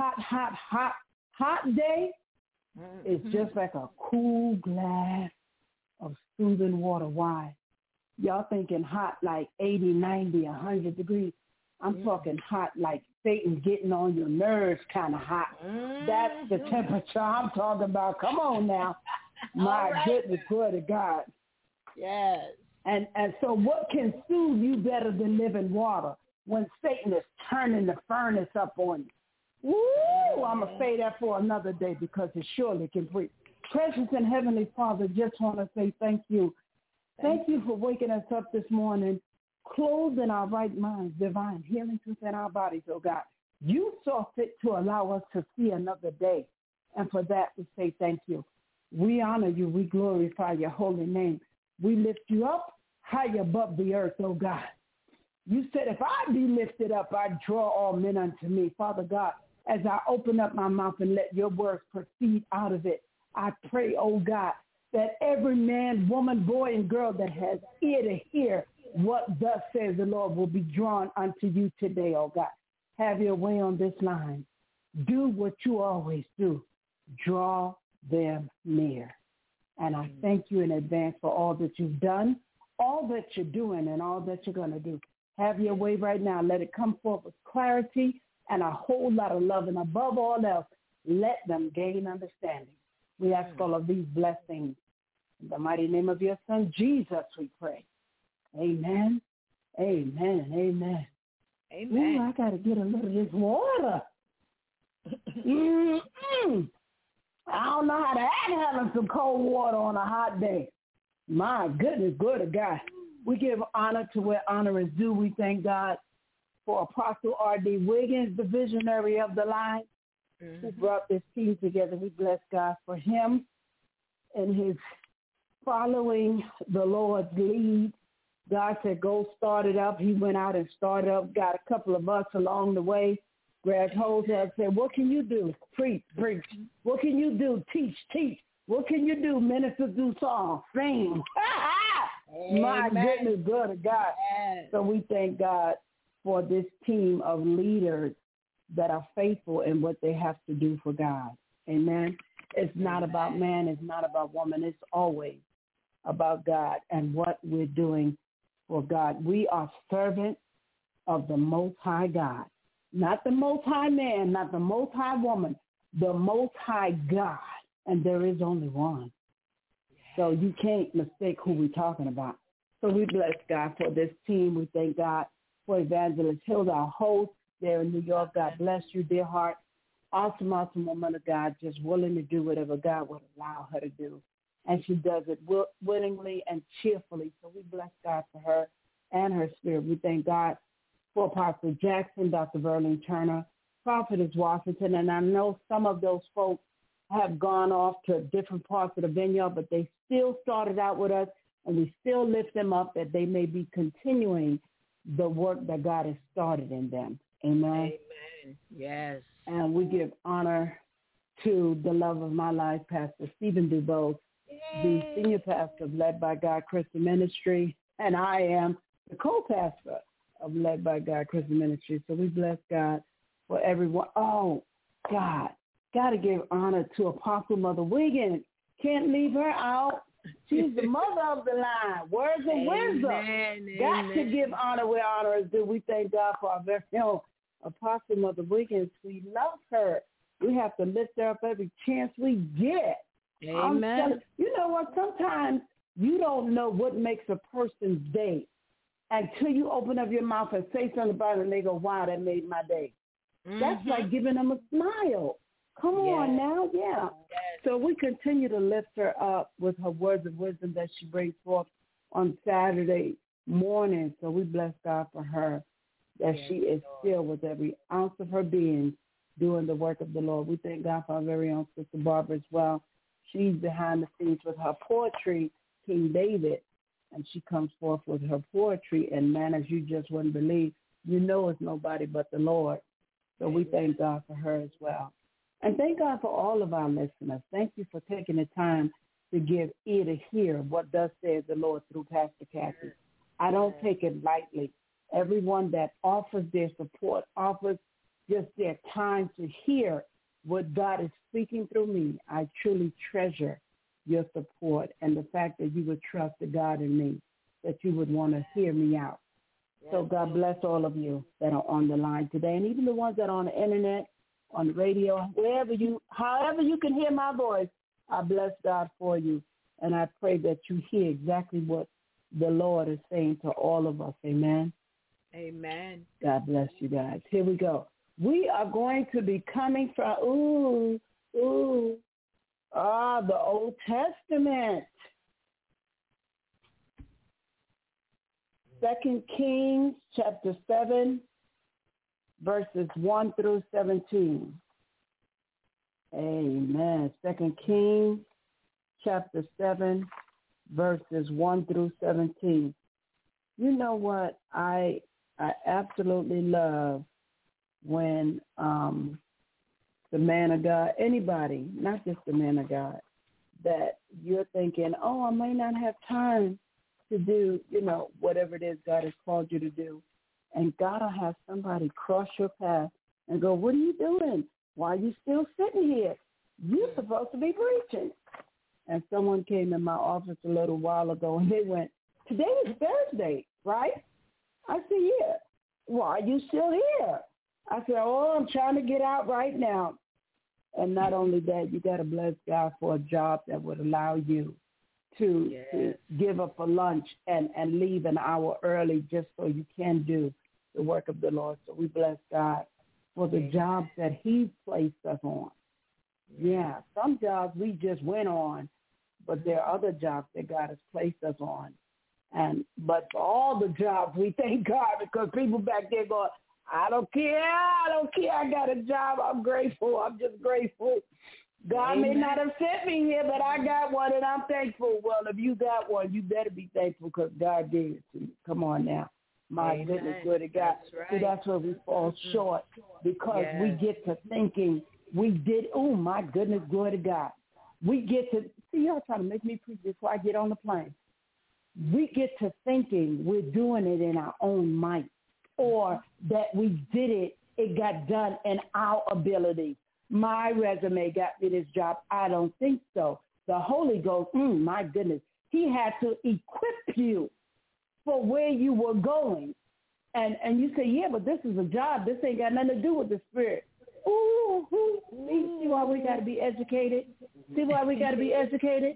H: hot day is just like a cool glass of soothing water. Why? Y'all thinking hot like 80, 90, 100 degrees. I'm talking hot like Satan getting on your nerves kind of hot. That's the temperature I'm talking about. Come on now. My goodness, glory to God.
B: Yes.
H: And so what can soothe you better than living water when Satan is turning the furnace up on you? Woo! I'm going to say that for another day because it surely can preach. Precious and Heavenly Father, just want to say thank you. Thank you for waking us up this morning, clothed in our right minds, divine healing within our bodies, oh God. You saw fit to allow us to see another day. And for that, we say thank you. We honor you. We glorify your holy name. We lift you up high above the earth, oh God. You said, if I be lifted up, I draw all men unto me. Father God, as I open up my mouth and let your words proceed out of it, I pray, oh God, that every man, woman, boy, and girl that has ear to hear what thus says the Lord will be drawn unto you today, oh God. Have your way on this line. Do what you always do. Draw them near. And I thank you in advance for all that you've done, all that you're doing, and all that you're going to do. Have your way right now. Let it come forth with clarity and a whole lot of love. And above all else, let them gain understanding. We ask all of these blessings. In the mighty name of your Son, Jesus, we pray. Amen. Amen. Amen.
B: Amen.
H: Ooh, I got to get a little of this water. I don't know how to act having some cold water on a hot day. My goodness, good to God. We give honor to where honor is due. We thank God for Apostle R.D. Wiggins, the visionary of the line, who brought this team together. We bless God for him and his following the Lord's lead. God said, go start it up. He went out and started up, got a couple of us along the way. Grabbed hold of us, said, what can you do? Preach. What can you do? Teach. What can you do? Minister, do song, sing. My goodness, good to God. So we thank God for this team of leaders that are faithful in what they have to do for God. Amen. It's not about man. It's not about woman. It's always about God and what we're doing for God. We are servants of the Most High God. Not the Most High man, not the Most High woman, the Most High God. And there is only one. So you can't mistake who we're talking about. So we bless God for this team. We thank God for Evangelist Hilda, our host there in New York. God bless you, dear heart. Awesome woman of God, just willing to do whatever God would allow her to do. And she does it willingly and cheerfully. So we bless God for her and her spirit. We thank God for Apostle Jackson, Dr. Verlene Turner, Prophetess Washington. And I know some of those folks have gone off to different parts of the vineyard, but they still started out with us, and we still lift them up that they may be continuing the work that God has started in them. Amen.
B: Amen. Yes.
H: And we give honor to the love of my life, Pastor Stephen Dubose, the senior pastor of Led by God Christian Ministry, and I am the co-pastor of Led by God Christian Ministry. So we bless God for everyone. Oh, God, got to give honor to Apostle Mother Wiggins. Can't leave her out. She's the mother of the line. Words of wisdom. Got to give honor where honor is due. We thank God for our very own Apostle Mother Wiggins. We love her. We have to lift her up every chance we get.
B: Amen.
H: You know what? Sometimes you don't know what makes a person's day until you open up your mouth and say something about it and they go, wow, that made my day. That's like giving them a smile. Come on now. Yeah. So we continue to lift her up with her words of wisdom that she brings forth on Saturday morning. So we bless God for her, that she is still with every ounce of her being doing the work of the Lord. We thank God for our very own Sister Barbara as well. She's behind the scenes with her poetry, King David, and she comes forth with her poetry in manners you just wouldn't believe. You know it's nobody but the Lord. So we thank God for her as well. And thank God for all of our listeners. Thank you for taking the time to give ear to hear what thus says the Lord through Pastor Kathy. I don't take it lightly. Everyone that offers their support, offers just their time to hear what God is speaking through me, I truly treasure your support and the fact that you would trust the God in me, that you would want to hear me out. So God bless all of you that are on the line today, and even the ones that are on the internet, on the radio, however you can hear my voice, I bless God for you. And I pray that you hear exactly what the Lord is saying to all of us. Amen.
B: Amen.
H: God bless you guys. Here we go. We are going to be coming from, the Old Testament. 2 Kings chapter 7, verses 1 through 17. Amen. 2 Kings chapter 7, verses 1 through 17. You know what? I absolutely love when the man of God, anybody, not just the man of God, that you're thinking, I may not have time to do, whatever it is God has called you to do. And God will have somebody cross your path and go, what are you doing? Why are you still sitting here? You're supposed to be preaching. And someone came in my office a little while ago and they went, today is Thursday, right? I said, yeah. Why are you still here? I said, oh, I'm trying to get out right now. And not only that, you got to bless God for a job that would allow you to give up a lunch and leave an hour early just so you can do the work of the Lord. So we bless God for the jobs that He's placed us on. Yeah, some jobs we just went on, but there are other jobs that God has placed us on. But for all the jobs, we thank God, because people back there going, I don't care. I got a job. I'm grateful. I'm just grateful. God may not have sent me here, but I got one, and I'm thankful. Well, if you got one, you better be thankful, because God gave it to you. Come on now. My goodness, good to God.
B: That's right.
H: See, that's where we fall short, because we get to thinking we did. Oh, my goodness, glory to God. We get to, see, y'all trying to make me preach before I get on the plane. We get to thinking we're doing it in our own might, or that we did it, it got done in our ability. My resume got me this job. I don't think so. The Holy Ghost, my goodness, He had to equip you for where you were going. And you say, yeah, but this is a job. This ain't got nothing to do with the Spirit. See why we got to be educated? See why we got to be educated?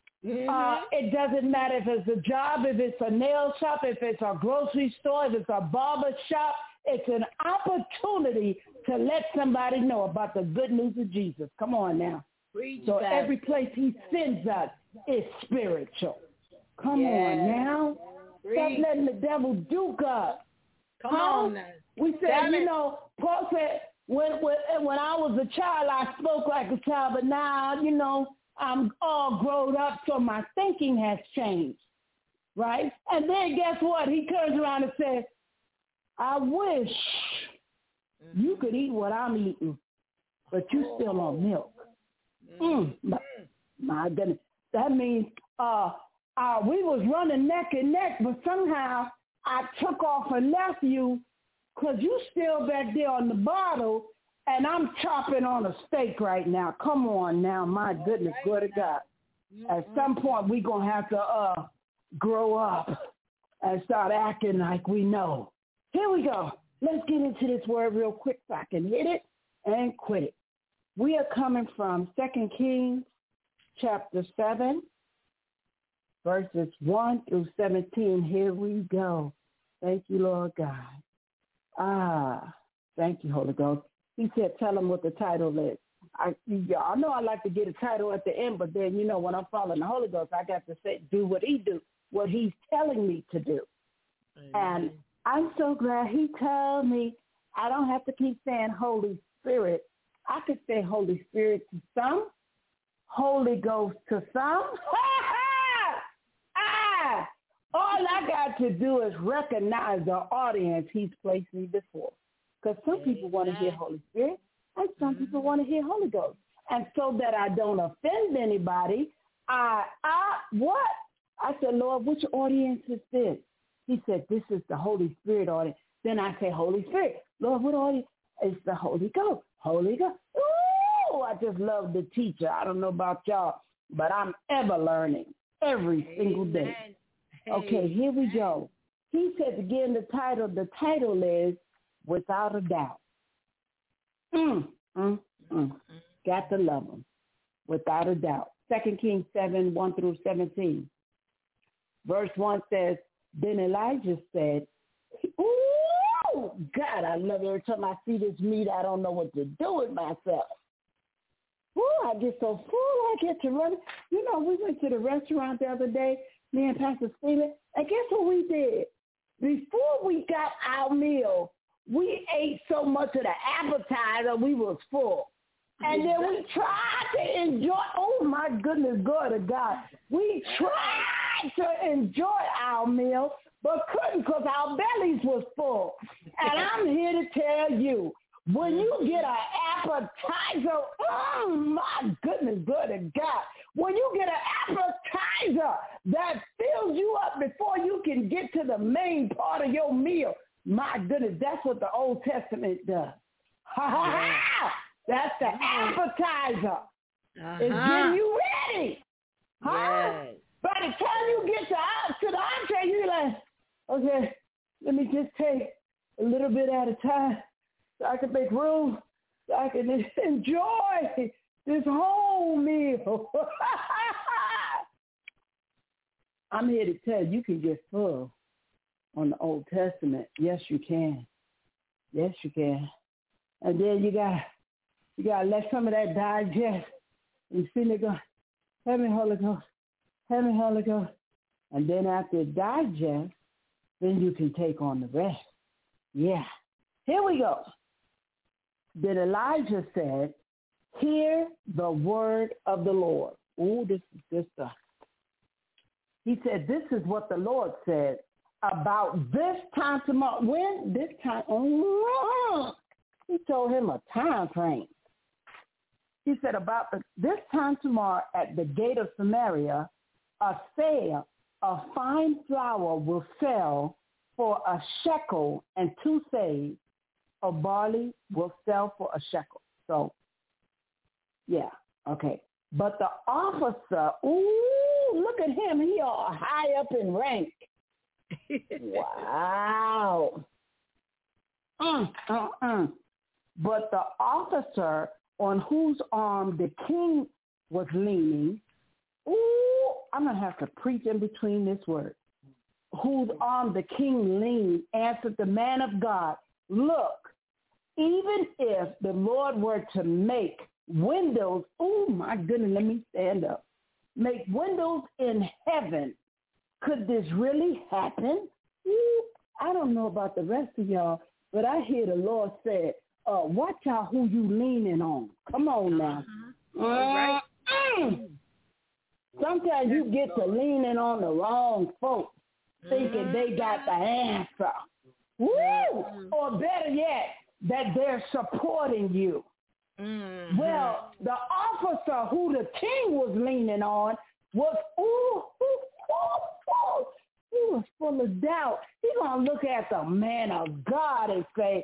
H: It doesn't matter if it's a job, if it's a nail shop, if it's a grocery store, if it's a barber shop. It's an opportunity to let somebody know about the good news of Jesus. Come on now. So every place He sends us is spiritual. Come on now. Stop letting the devil duke us.
B: Come on now.
H: We said, Paul said, when I was a child, I spoke like a child, but now, I'm all grown up, so my thinking has changed, right? And then guess what? He turns around and says, I wish you could eat what I'm eating, but you still on milk. My goodness. That means we was running neck and neck, but somehow I took off and left you, because you still back there on the bottle, and I'm chopping on a steak right now. Come on now. My goodness, glory to God. At some point, we're going to have to grow up and start acting like we know. Here we go. Let's get into this word real quick so I can hit it and quit it. We are coming from 2 Kings chapter 7, verses 1 through 17. Here we go. Thank you, Lord God. Thank you, Holy Ghost. He said, tell them what the title is. I know I like to get a title at the end, but then, when I'm following the Holy Ghost, I got to do what He do, what He's telling me to do. And I'm so glad He told me I don't have to keep saying Holy Spirit. I could say Holy Spirit to some, Holy Ghost to some. All I got to do is recognize the audience He's placed me before. Because some people want to hear Holy Spirit, and some people want to hear Holy Ghost. And so that I don't offend anybody, I said, Lord, which audience is this? He said, this is the Holy Spirit audience. Then I say, Holy Spirit. Lord, what audience? It's the Holy Ghost. Holy Ghost. Ooh, I just love the teacher. I don't know about y'all, but I'm ever learning every single day. Okay, here we go. He said, again, the title is Without a Doubt. Got to love Him. Without a doubt. 2 Kings 7, 1 through 17. Verse 1 says, then Elijah said, ooh, God, I love it. Every time I see this meat, I don't know what to do with myself. Ooh, I get so full, I get to run. We went to the restaurant the other day, me and Pastor Stephen, and guess what we did? Before we got our meal, we ate so much of the appetizer, we was full. And then we tried to enjoy, oh my goodness, glory to God. We tried to enjoy our meal, but couldn't because our bellies was full. And I'm here to tell you, when you get an appetizer, oh my goodness, glory to God. When you get an appetizer that fills you up before you can get to the main part of your meal, my goodness, that's what the Old Testament does. That's the appetizer. It's getting you ready. By the time you get to the entree, you're like, okay, let me just take a little bit at a time so I can make room, so I can enjoy this whole meal. I'm here to tell you can get full on the Old Testament. Yes, you can. Yes, you can. And then you gotta let some of that digest. You see me go, help me, Holy Ghost. Help me, Holy Ghost. And then after it digests, then you can take on the rest. Yeah. Here we go. Then Elijah said, hear the word of the Lord. Ooh, this is good stuff. He said, this is what the Lord said about this time tomorrow. When? This time. He told him a time frame. He said about this time tomorrow at the gate of Samaria, a fine flour will sell for a shekel, and 2 seahs of barley will sell for a shekel. So, yeah, okay. But the officer, ooh, look at him. He all high up in rank. Wow. But the officer on whose arm the king was leaning, ooh, I'm going to have to preach in between this word, whose arm the king leaned, answered the man of God, look, even if the Lord were to make windows, oh my goodness, let me stand up, make windows in heaven, could this really happen? Ooh, I don't know about the rest of y'all, but I hear the Lord say, watch out who you leaning on. Come on now.
B: Right.
H: Sometimes you get to leaning on the wrong folks, thinking they got the answer. Woo! Or better yet, that they're supporting you. Well, the officer who the king was leaning on was, he was full of doubt. He's going to look at the man of God and say,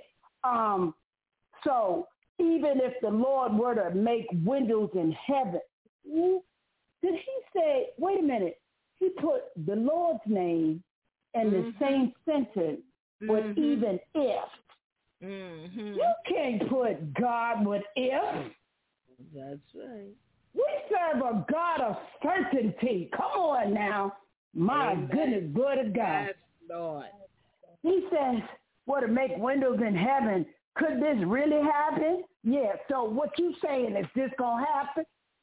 H: so even if the Lord were to make windows in heaven, did he say, wait a minute, he put the Lord's name in the same sentence with even if. You can't put God with if.
B: That's right.
H: We serve a God of certainty. Come on now. My goodness, glory to God.
B: Yes, Lord.
H: He says, well, to make windows in heaven, could this really happen? Yeah, so what you saying, is this going to happen?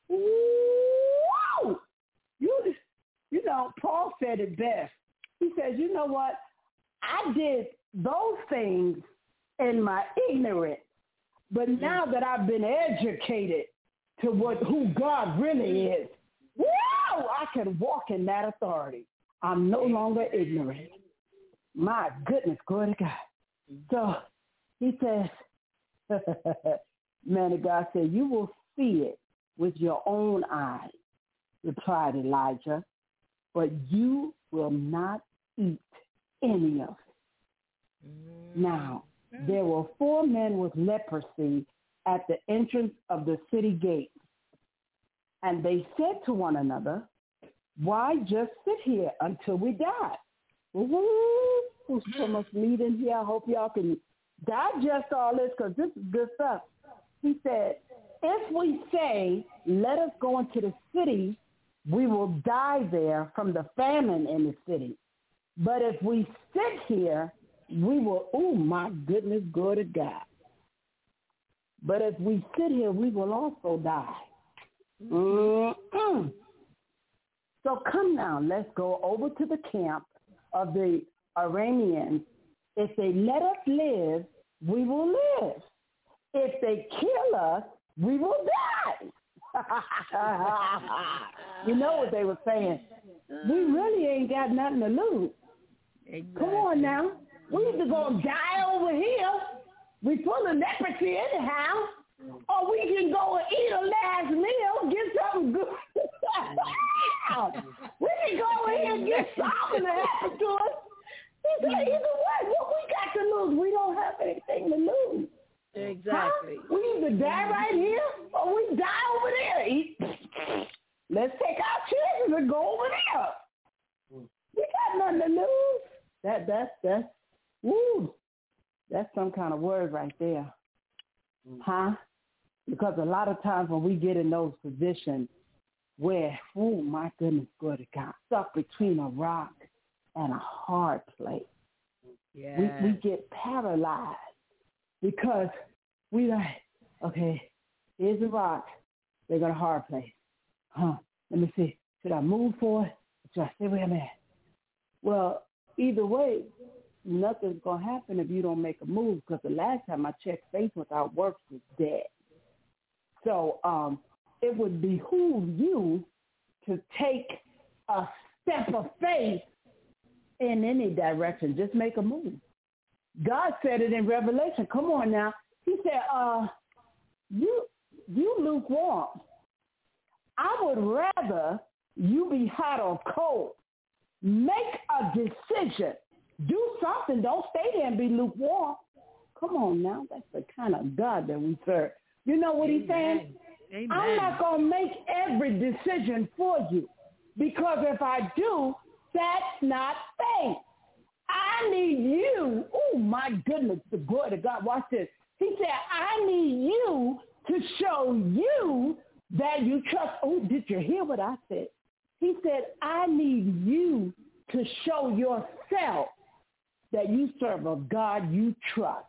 H: Woo! You know, Paul said it best. He says, you know what? I did those things in my ignorance, but now that I've been educated to who God really is, wow, I can walk in that authority. I'm no longer ignorant. My goodness, glory to God. So he says, man of God said, you will see it with your own eyes, replied Elijah, but you will not eat any of it. Now, there were 4 men with leprosy at the entrance of the city gate. And they said to one another, why just sit here until we die? There's so much meat in here. I hope y'all can digest all this because this is good stuff. He said, if we say, let us go into the city, we will die there from the famine in the city. But if we sit here, we will, oh my goodness, glory to God. But if we sit here, we will also die. So come now, let's go over to the camp of the Arameans. If they let us live, we will live. If they kill us, we will die. You know what they were saying? We really ain't got nothing to lose. Exactly. Come on now. We either going to die over here. We full of leprosy anyhow. Or we can go and eat a last meal, get something good. We can go over here and get something to happen to us. He said, either way, what we got to lose? We don't have anything to lose.
B: Exactly.
H: Huh? We either die right here or we die over there. Let's take our chances and go over there. We got nothing to lose. Woo! That's some kind of word right there. Huh? Because a lot of times when we get in those positions where, oh my goodness, glory to God, stuck between a rock and a hard place, we get paralyzed because we like, okay, here's a rock, they got a hard place. Let me see, should I move forward? Should I stay where I'm at? Well, either way, nothing's going to happen if you don't make a move, because the last time I checked, faith without works is dead. So it would behoove you to take a step of faith in any direction. Just make a move. God said it in Revelation. Come on now. He said, you lukewarm. I would rather you be hot or cold. Make a decision. Do something. Don't stay there and be lukewarm. Come on now. That's the kind of God that we serve. You know what he's saying?
B: Amen.
H: I'm not going to make every decision for you, because if I do, that's not faith. I need you. Oh, my goodness, the glory to God. Watch this. He said, I need you to show you that you trust. Oh, did you hear what I said? He said, I need you to show yourself that you serve a God you trust.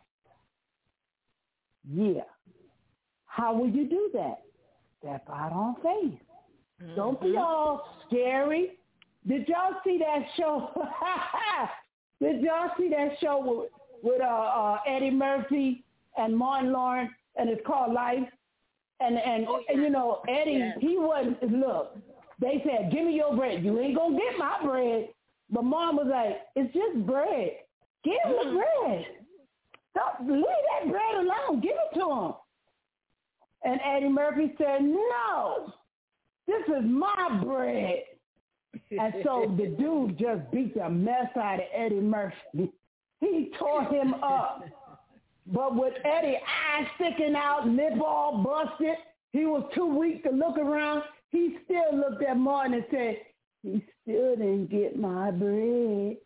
H: Yeah. How will you do that? Step out on faith. Don't be all scary. Did y'all see that show? Did y'all see that show with Eddie Murphy and Martin Lawrence, and it's called Life? And you know, Eddie, he wasn't, look, they said, give me your bread. You ain't going to get my bread. But Mom was like, it's just bread. Give him the bread. Don't leave that bread alone. Give it to him. And Eddie Murphy said, no, this is my bread. And so the dude just beat the mess out of Eddie Murphy. He tore him up. But with Eddie eyes sticking out, lip all busted, he was too weak to look around. He still looked at Martin and said, he still didn't get my bread.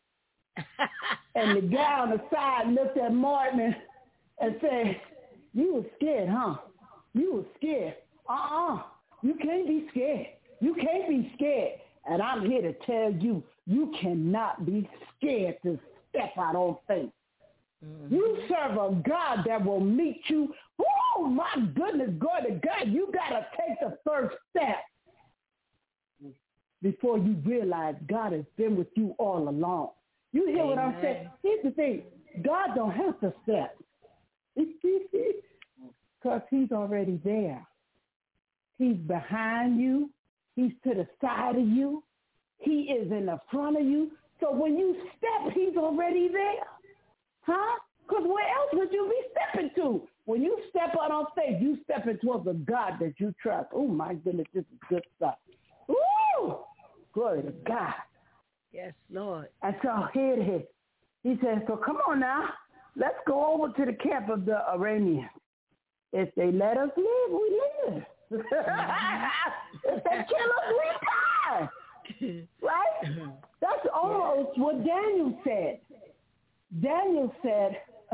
H: And the guy on the side looked at Martin and said, you were scared, huh? You were scared. You can't be scared. You can't be scared. And I'm here to tell you, you cannot be scared to step out on faith. You serve a God that will meet you. Oh, my goodness, God to God, you got to take the first step before you realize God has been with you all along. You hear what I'm saying? Here's the thing. God don't have to step. Because he's already there. He's behind you. He's to the side of you. He is in the front of you. So when you step, he's already there. Huh? Because where else would you be stepping to? When you step out on faith, you step into a God that you trust. Oh, my goodness, this is good stuff. Woo! Glory to God.
B: Yes, Lord.
H: And so here it is. He says, so come on now. Let's go over to the camp of the Arameans. If they let us live, we live. If they kill us, we die. Right? That's almost what Daniel said. Daniel said,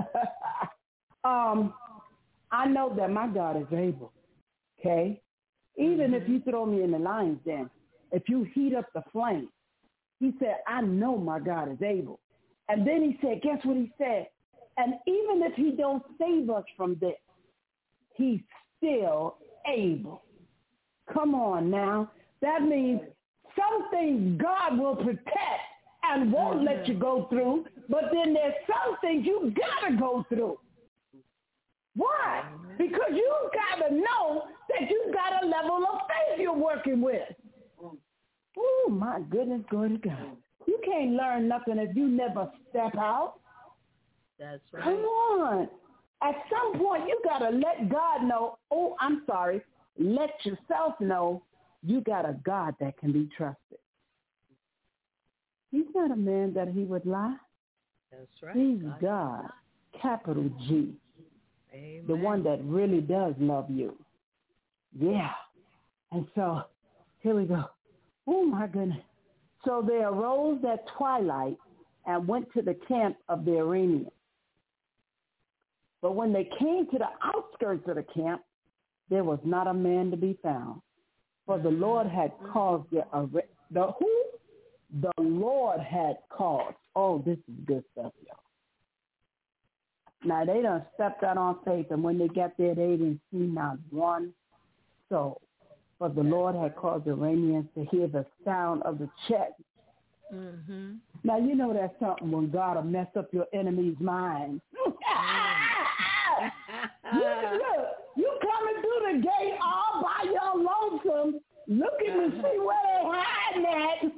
H: I know that my God is able. Okay? Even if you throw me in the lion's den, if you heat up the flame, he said, I know my God is able. And then he said, guess what he said? And even if he don't save us from this, he's still able. Come on now. That means some things God will protect and won't let you go through, but then there's some things you got to go through. Why? Because you got to know that you got a level of faith you're working with. Oh, my goodness, glory to God. You can't learn nothing if you never step out.
B: That's right.
H: Come on. At some point, you got to let God know, let yourself know you got a God that can be trusted. He's not a man that he would lie.
B: That's right.
H: He's God, capital G.
B: Amen.
H: The one that really does love you. Yeah. And so, here we go. Oh, my goodness. So they arose at twilight and went to the camp of the Arameans. But when they came to the outskirts of the camp, there was not a man to be found. For the Lord had caused the Lord had caused. Oh, this is good stuff, y'all. Now, they done stepped out on faith, and when they got there, they didn't see not one soul. For the Lord had caused the Arameans to hear the sound of the chest.
B: Mm-hmm.
H: Now, you know that's something when God will mess up your enemy's mind. You coming through the gate all by your lonesome, looking to see where they hiding at.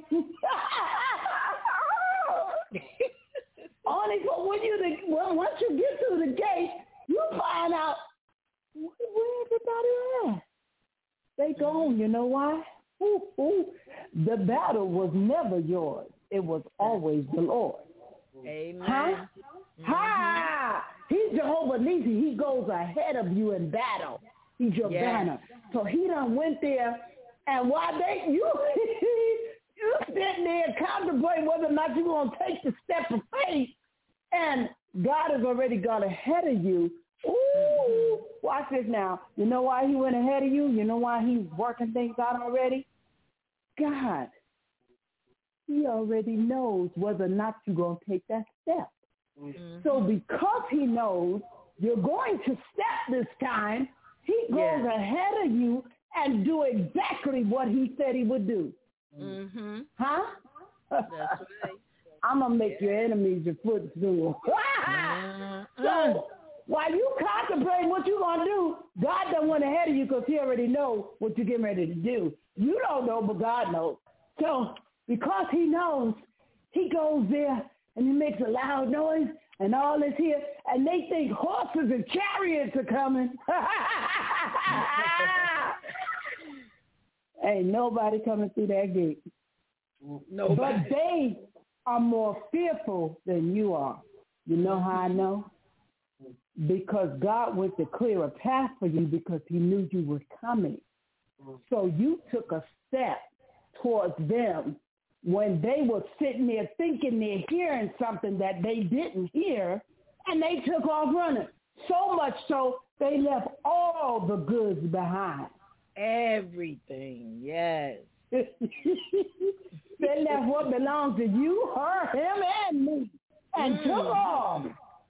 H: Only for once you get through the gate, you find out where everybody at. They gone. You know why? The battle was never yours. It was always the Lord.
B: Amen.
H: Huh? Ha! He's Jehovah Nissi. He goes ahead of you in battle. He's your banner. So he done went there, and while you sitting there contemplating whether or not you're going to take the step of faith, and God has already gone ahead of you. Ooh, watch this now. You know why he went ahead of you? You know why he's working things out already? God, he already knows whether or not you're going to take that step. Mm-hmm. So because he knows you're going to step this time, he goes ahead of you and do exactly what he said he would do.
B: Mm-hmm.
H: Huh?
B: That's right.
H: I'm going to make your enemies your footstool. So while you contemplate what you're going to do, God done went ahead of you because he already knows what you're getting ready to do. You don't know, but God knows. So because he knows, he goes there and he makes a loud noise and all is here, and they think horses and chariots are coming. Ain't nobody coming through that gate. Nobody. But they are more fearful than you are. You know how I know? Because God went to clear a path for you because he knew you were coming. So you took a step towards them when they were sitting there thinking they're hearing something that they didn't hear, and they took off running. So much so they left all the goods behind.
B: Everything, yes.
H: They left what belonged to you, her, him, and me, and took off.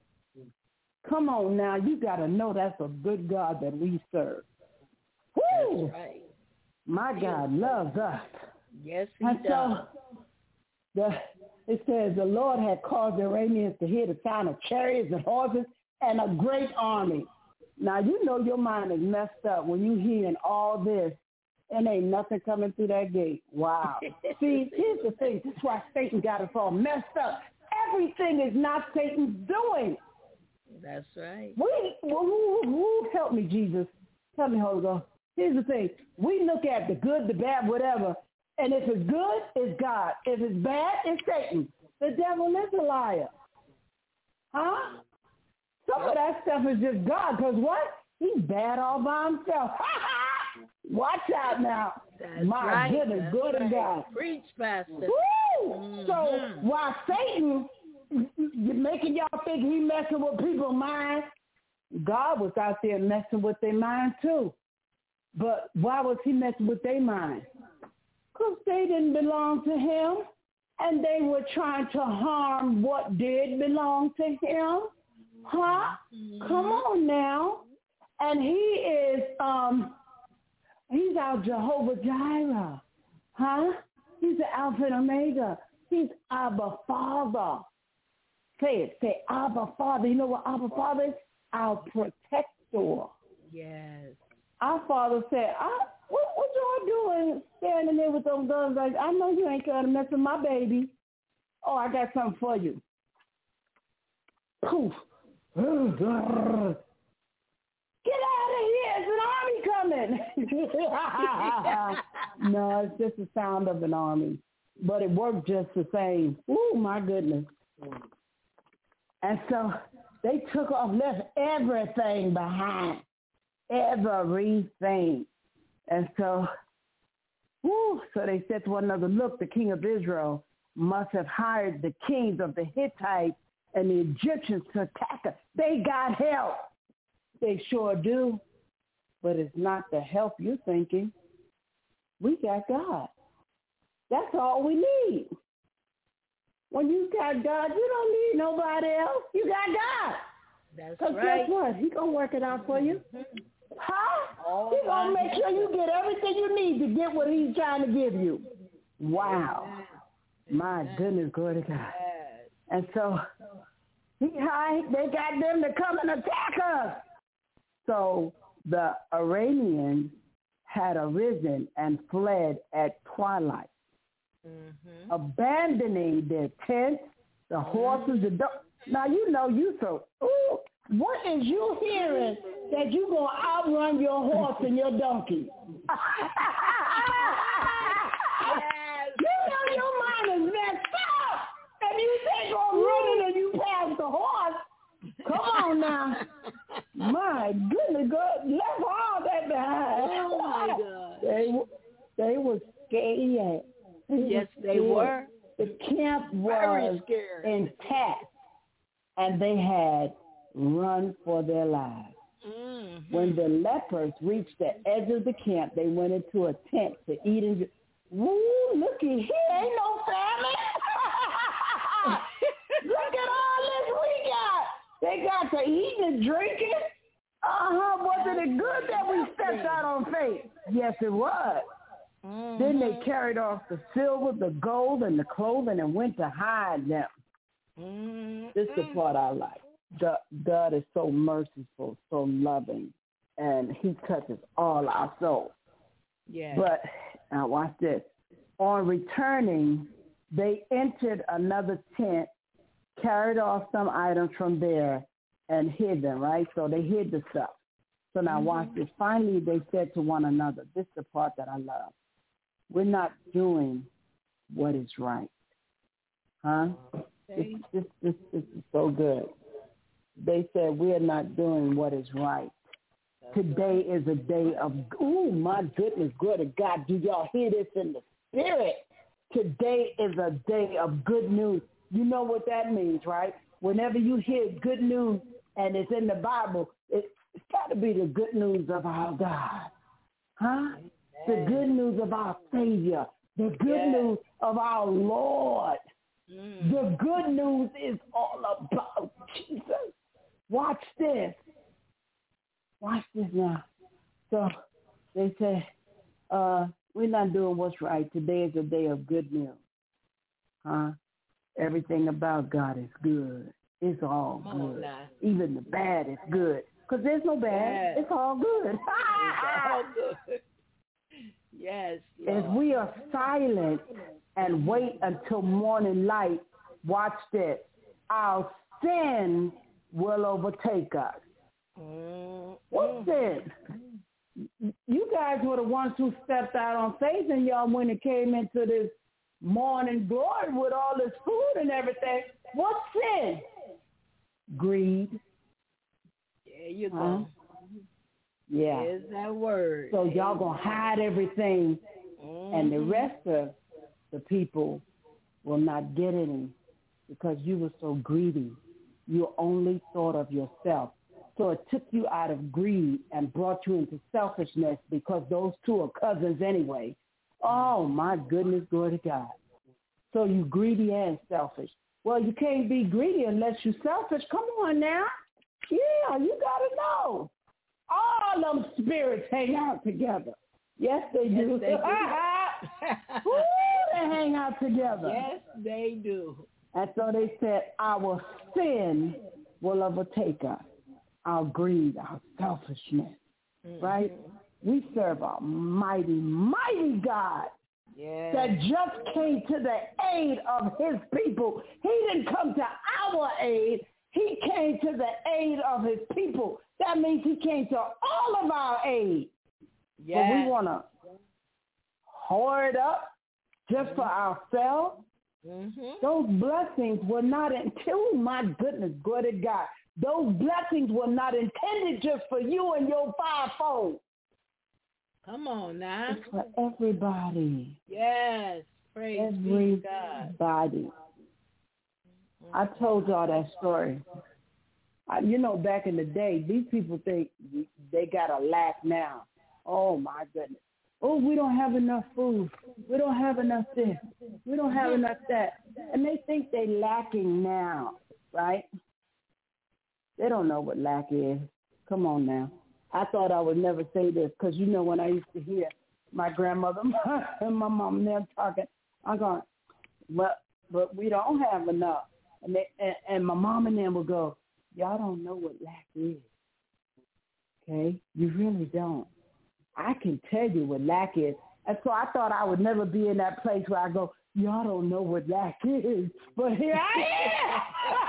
H: Come on now, you got to know that's a good God that we serve. Woo!
B: That's right.
H: My God loves us.
B: Yes, he
H: and
B: does.
H: So it says the Lord had caused the Arameans to hear the sound of chariots and horses and a great army. Now, you know your mind is messed up when you hearing all this and ain't nothing coming through that gate. Wow. See, here's the thing. That's why Satan got us all messed up. Everything is not Satan's doing.
B: That's right.
H: Help me, Jesus. Help me, Holy Ghost. Here's the thing. We look at the good, the bad, whatever, and if it's good, it's God. If it's bad, it's Satan. The devil is a liar. Huh? Some of that stuff is just God, because what? He's bad all by himself. Watch out now.
B: That's
H: My
B: right.
H: goodness,
B: That's
H: good
B: right.
H: and God.
B: Preach, Pastor.
H: Woo!
B: Mm-hmm.
H: So while Satan making y'all think he messing with people's minds, God was out there messing with their mind too. But why was he messing with their mind? Because they didn't belong to him, and they were trying to harm what did belong to him. Huh? Mm-hmm. Come on now. And he is, he's our Jehovah Jireh. Huh? He's the Alpha and Omega. He's Abba Father. Say it. Say Abba Father. You know what Abba Father is? Our protector.
B: Yes.
H: Our Father said, what y'all doing standing there with those guns? Like, I know you ain't going to mess with my baby. Oh, I got something for you. Poof. Get out of here. It's an army coming. No, it's just the sound of an army. But it worked just the same. Ooh, my goodness. And so they took off, left everything behind. Everything. And so, so they said to one another, look, the king of Israel must have hired the kings of the Hittites and the Egyptians to attack us. They got help. They sure do. But it's not the help you're thinking. We got God. That's all we need. When you got God, you don't need nobody else. You got God.
B: That's
H: right. Because guess what? He going to work it out for you. Huh? He's going to make sure you get everything you need to get what he's trying to give you. Wow. My goodness, glory to God. And so they got them to come and attack us. So the Arameans had arisen and fled at twilight, abandoning their tents, the horses, the dogs. Now, you know you so, ooh, what is you hearing that you going to outrun your horse and your donkey? You know your mind is messed up. And you think on running and you pass the horse. Come on now. My goodness, God, left all that behind.
B: Oh, my God.
H: They were scared.
B: Yes, they were.
H: The camp was intact, and they had run for their lives. Mm-hmm. When the lepers reached the edge of the camp, they went into a tent to eat and drink. Woo, looky here, ain't no famine. Look at all this we got. They got to eating and drinking. Wasn't it good that we stepped out on faith? Yes, it was. Mm-hmm. Then they carried off the silver, the gold, and the clothing and went to hide them. Mm-hmm. This is the part I like. God is so merciful, so loving, and he touches all our souls. Yeah. But now watch this. On returning, they entered another tent, carried off some items from there, and hid them, right? So they hid the stuff. So now watch this. Finally, they said to one another, this is the part that I love. We're not doing what is right. Huh? This is so good. They said, we're not doing what is right. Today is a day of, oh, my goodness, glory to God. Do y'all hear this in the spirit? Today is a day of good news. You know what that means, right? Whenever you hear good news and it's in the Bible, it's got to be the good news of our God. Huh? The good news of our Savior. The good news of our Lord. The good news is all about Jesus. Watch this. Watch this now. So they say, we're not doing what's right. Today is a day of good news. Huh? Everything about God is good. It's all good. Even the bad is good. Because there's no bad. It's all good. It's all good. Yes. Lord. If we are silent and wait until morning light, watch this. Our sin will overtake us. What sin? You guys were the ones who stepped out on faith, and y'all when it came into this morning glory with all this food and everything. What sin? Greed. There you go. Yeah. There's that word. So y'all going to hide everything, and the rest of the people will not get any because you were so greedy. You only thought of yourself. So it took you out of greed and brought you into selfishness because those two are cousins anyway. Oh, my goodness, glory to God. So you greedy and selfish. Well, you can't be greedy unless you're selfish. Come on now. Yeah, you got to know. All them spirits hang out together. Yes, they do. Yes, they do. Ooh, they hang out together. Yes, they do. And so they said, our sin will overtake us. Our greed, our selfishness, right? We serve a mighty, mighty God that just came to the aid of his people. He didn't come to our aid. He came to the aid of his people. That means he came to all of our aid. But we want to hoard up just for ourselves. Those blessings were not until, my goodness, good to God. Those blessings were not intended just for you and your fivefold. Come on now. It's for everybody. Yes.
B: Praise be to God.
H: Everybody. I told y'all that story. Back in the day, these people think they got a lack now. Oh, my goodness. Oh, we don't have enough food. We don't have enough this. We don't have enough that. And they think they lacking now, right? They don't know what lack is. Come on now. I thought I would never say this because, when I used to hear my grandmother and my mom and them talking, I'm going, but we don't have enough. And my mom and them would go, y'all don't know what lack is. Okay? You really don't. I can tell you what lack is. And so I thought I would never be in that place where I go, y'all don't know what lack is. But here I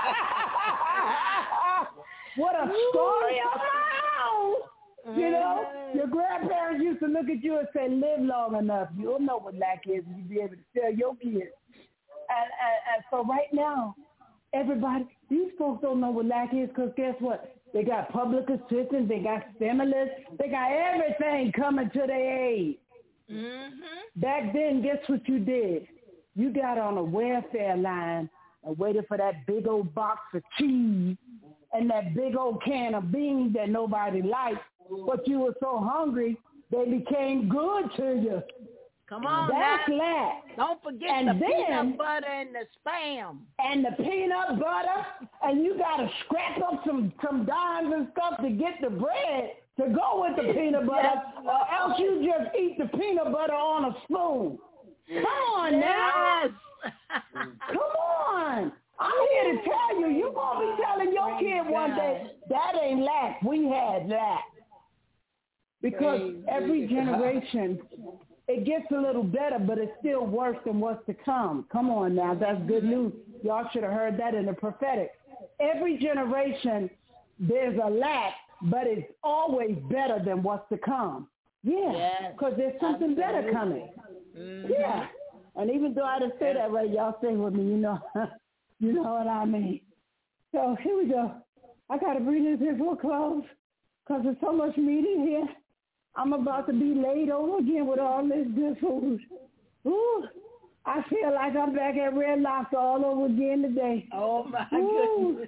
H: am. What a story of my own. Your grandparents used to look at you and say, live long enough. You'll know what lack is and you'll be able to tell your kids. And so right now, everybody, these folks don't know what lack is because guess what? They got public assistance, they got stimulus, they got everything coming to their aid. Mm-hmm. Back then, guess what you did? You got on a welfare line and waited for that big old box of cheese and that big old can of beans that nobody liked, but you were so hungry, they became good to you.
B: Come on,
H: that's lack.
B: Don't forget the peanut butter and the Spam.
H: And the peanut butter, and you got to scrap up some dimes and stuff to get the bread to go with the peanut butter, or else you just eat the peanut butter on a spoon. Come on now. Come on. I'm here to tell you, you're going to be telling your kid one day, that ain't lack. We had lack. Because every generation, it gets a little better, but it's still worse than what's to come. Come on now, that's good news. Y'all should have heard that in the prophetic. Every generation, there's a lack, but it's always better than what's to come. Yeah, because there's something better coming. Mm-hmm. Yeah, and even though I didn't say that right, y'all stay with me, you know what I mean. So here we go. I got to bring this here for a close because there's so much meat in here. I'm about to be laid over again with all this good food. Ooh, I feel like I'm back at Red Lobster all over again today.
B: Oh, my goodness.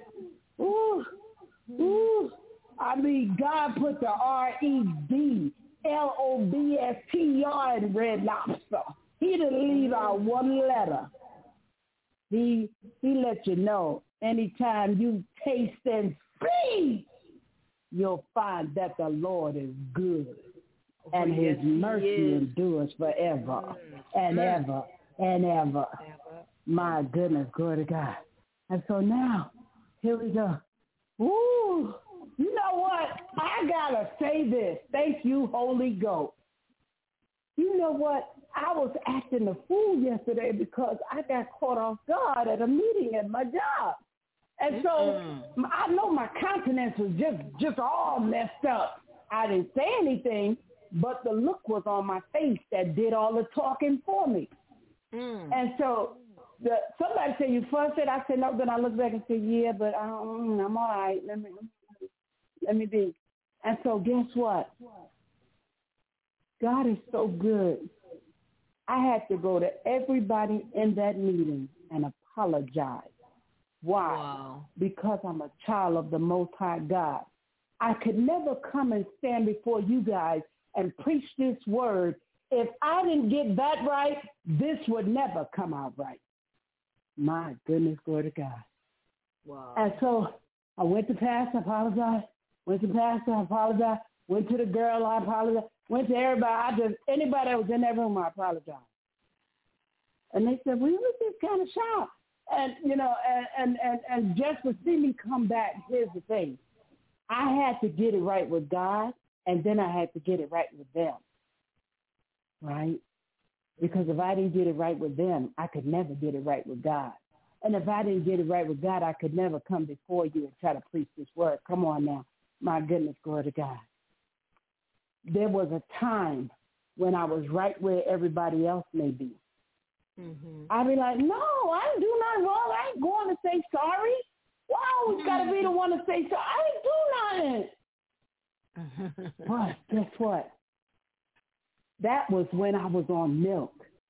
H: Ooh. I mean, God put the REDLOBSTER in Red Lobster. He didn't leave out one letter. He let you know anytime you taste and see, you'll find that the Lord is good. And his mercy endures forever and ever and ever. My goodness, glory to God. And so now, here we go. Ooh, you know what? I got to say this. Thank you, Holy Ghost. You know what? I was acting a fool yesterday because I got caught off guard at a meeting at my job. And so I know my countenance was just all messed up. I didn't say anything, but the look was on my face that did all the talking for me. And so somebody said, you fussed it? I said, no. Then I looked back and said, yeah, but I'm all right. Let me be. And so guess what? God is so good. I had to go to everybody in that meeting and apologize. Why? Wow. Because I'm a child of the Most High God. I could never come and stand before you guys and preach this word. If I didn't get that right, this would never come out right. My goodness, glory to God. Wow. And so I went to pastor, apologized. Went to pastor, I apologized. Went to the girl, I apologized. Went to everybody. Anybody that was in that room, I apologized. And they said, we were just kind of shocked. And, and just to see me come back, here's the thing. I had to get it right with God, and then I had to get it right with them. Right? Because if I didn't get it right with them, I could never get it right with God. And if I didn't get it right with God, I could never come before you and try to preach this word. Come on now. My goodness, glory to God. There was a time when I was right where everybody else may be. Mm-hmm. I'd be like, no, I didn't do nothing wrong. I ain't going to say sorry. Why always got to be the one to say sorry? I didn't do nothing. But guess what? That was when I was on milk.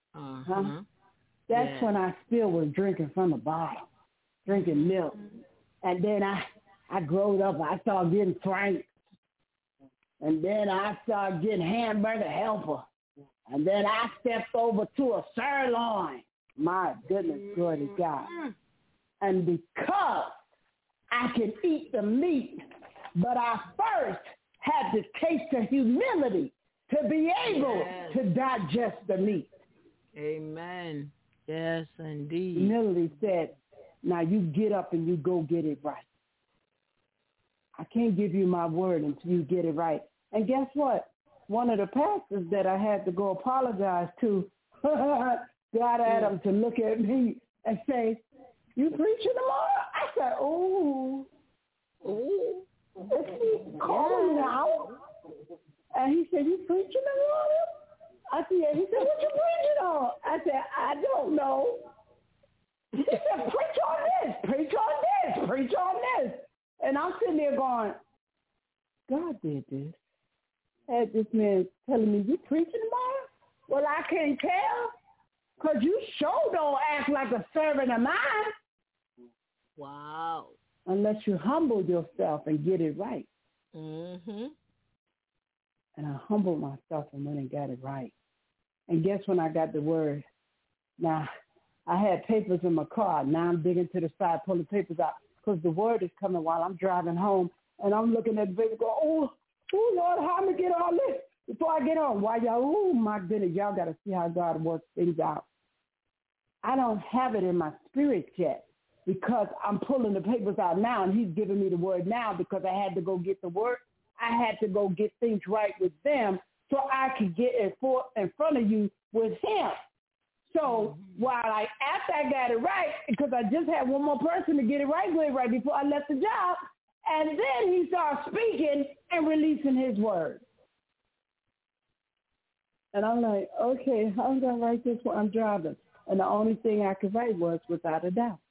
B: Uh-huh.
H: That's when I still was drinking from the bottle, drinking milk. And then I growed up. I started getting Frank. And then I started getting Hamburger Helper. And then I stepped over to a sirloin. My goodness, glory to God. And because I could eat the meat, but I first had to taste the humility to be able to digest the meat.
B: Amen. Yes, indeed.
H: Humility said, now you get up and you go get it right. I can't give you my word until you get it right. And guess what? One of the pastors that I had to go apologize to, God had him to look at me and say, you preaching tomorrow? I said, oh. Call me out. And he said, you preaching tomorrow? I said, yeah. He said, what you preaching on? I said, I don't know. He said, preach on this, preach on this, preach on this. And I'm sitting there going, God did this. Had this man telling me, you preaching tomorrow? Well, I can't tell, because you sure don't act like a servant of mine.
B: Wow.
H: Unless you humble yourself and get it right.
B: Mm-hmm.
H: And I humbled myself and went and got it right. And guess when I got the word? Now, I had papers in my car. Now I'm digging to the side, pulling papers out, because the word is coming while I'm driving home. And I'm looking at the paper going, oh, Lord, how am I going to get all this before I get home? Why y'all, oh, my goodness, y'all got to see how God works things out. I don't have it in my spirit yet because I'm pulling the papers out now, and he's giving me the word now because I had to go get the word. I had to go get things right with them so I could get in front of you with him. So after I got it right, because I just had one more person to get it right with right before I left the job, and then he started speaking and releasing his word. And I'm like, okay, how am I going to write this while I'm driving? And the only thing I could write was without a doubt.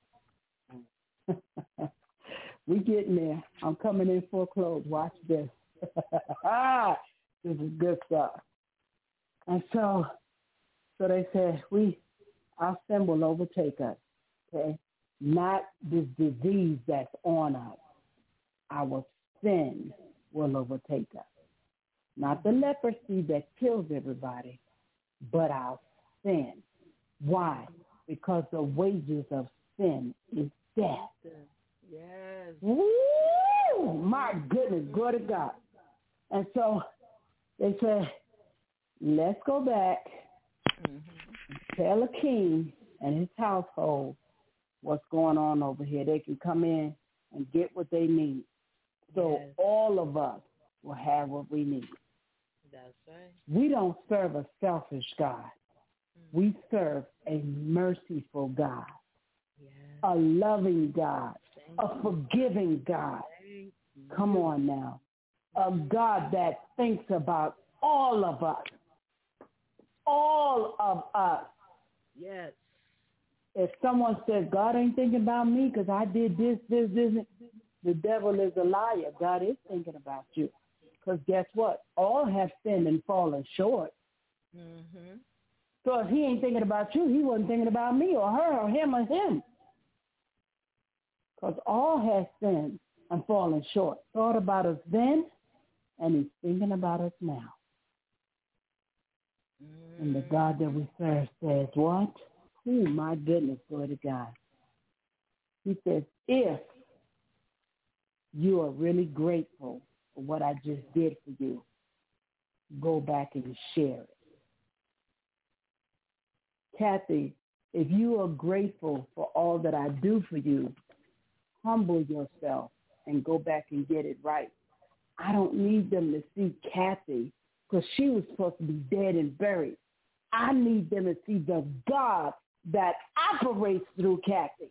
H: We getting there. I'm coming in full clothes. Watch this. This is good stuff. And so they said, our sin will overtake us, okay? Not this disease that's on us. Our sin will overtake us. Not the leprosy that kills everybody, but our sin. Why? Because the wages of sin is death.
B: Yes.
H: Woo! My goodness, glory to God. And so they said, let's go back and tell the king and his household what's going on over here. They can come in and get what they need. So all of us will have what we need.
B: That's right.
H: We don't serve a selfish God. We serve a merciful God, a loving God, a forgiving God. Come on now. A God that thinks about all of us. All of us.
B: Yes.
H: If someone says, God ain't thinking about me because I did this, the devil is a liar. God is thinking about you. Because guess what? All have sinned and fallen short.
B: Mm-hmm.
H: So if he ain't thinking about you, he wasn't thinking about me or her or him or him. Because all have sinned and fallen short. Thought about us then, and he's thinking about us now. And the God that we serve says what? Oh, my goodness, glory to God. He says, if you are really grateful for what I just did for you, go back and share it. Kathy, if you are grateful for all that I do for you, humble yourself and go back and get it right. I don't need them to see Kathy because she was supposed to be dead and buried. I need them to see the God that operates through Kathy.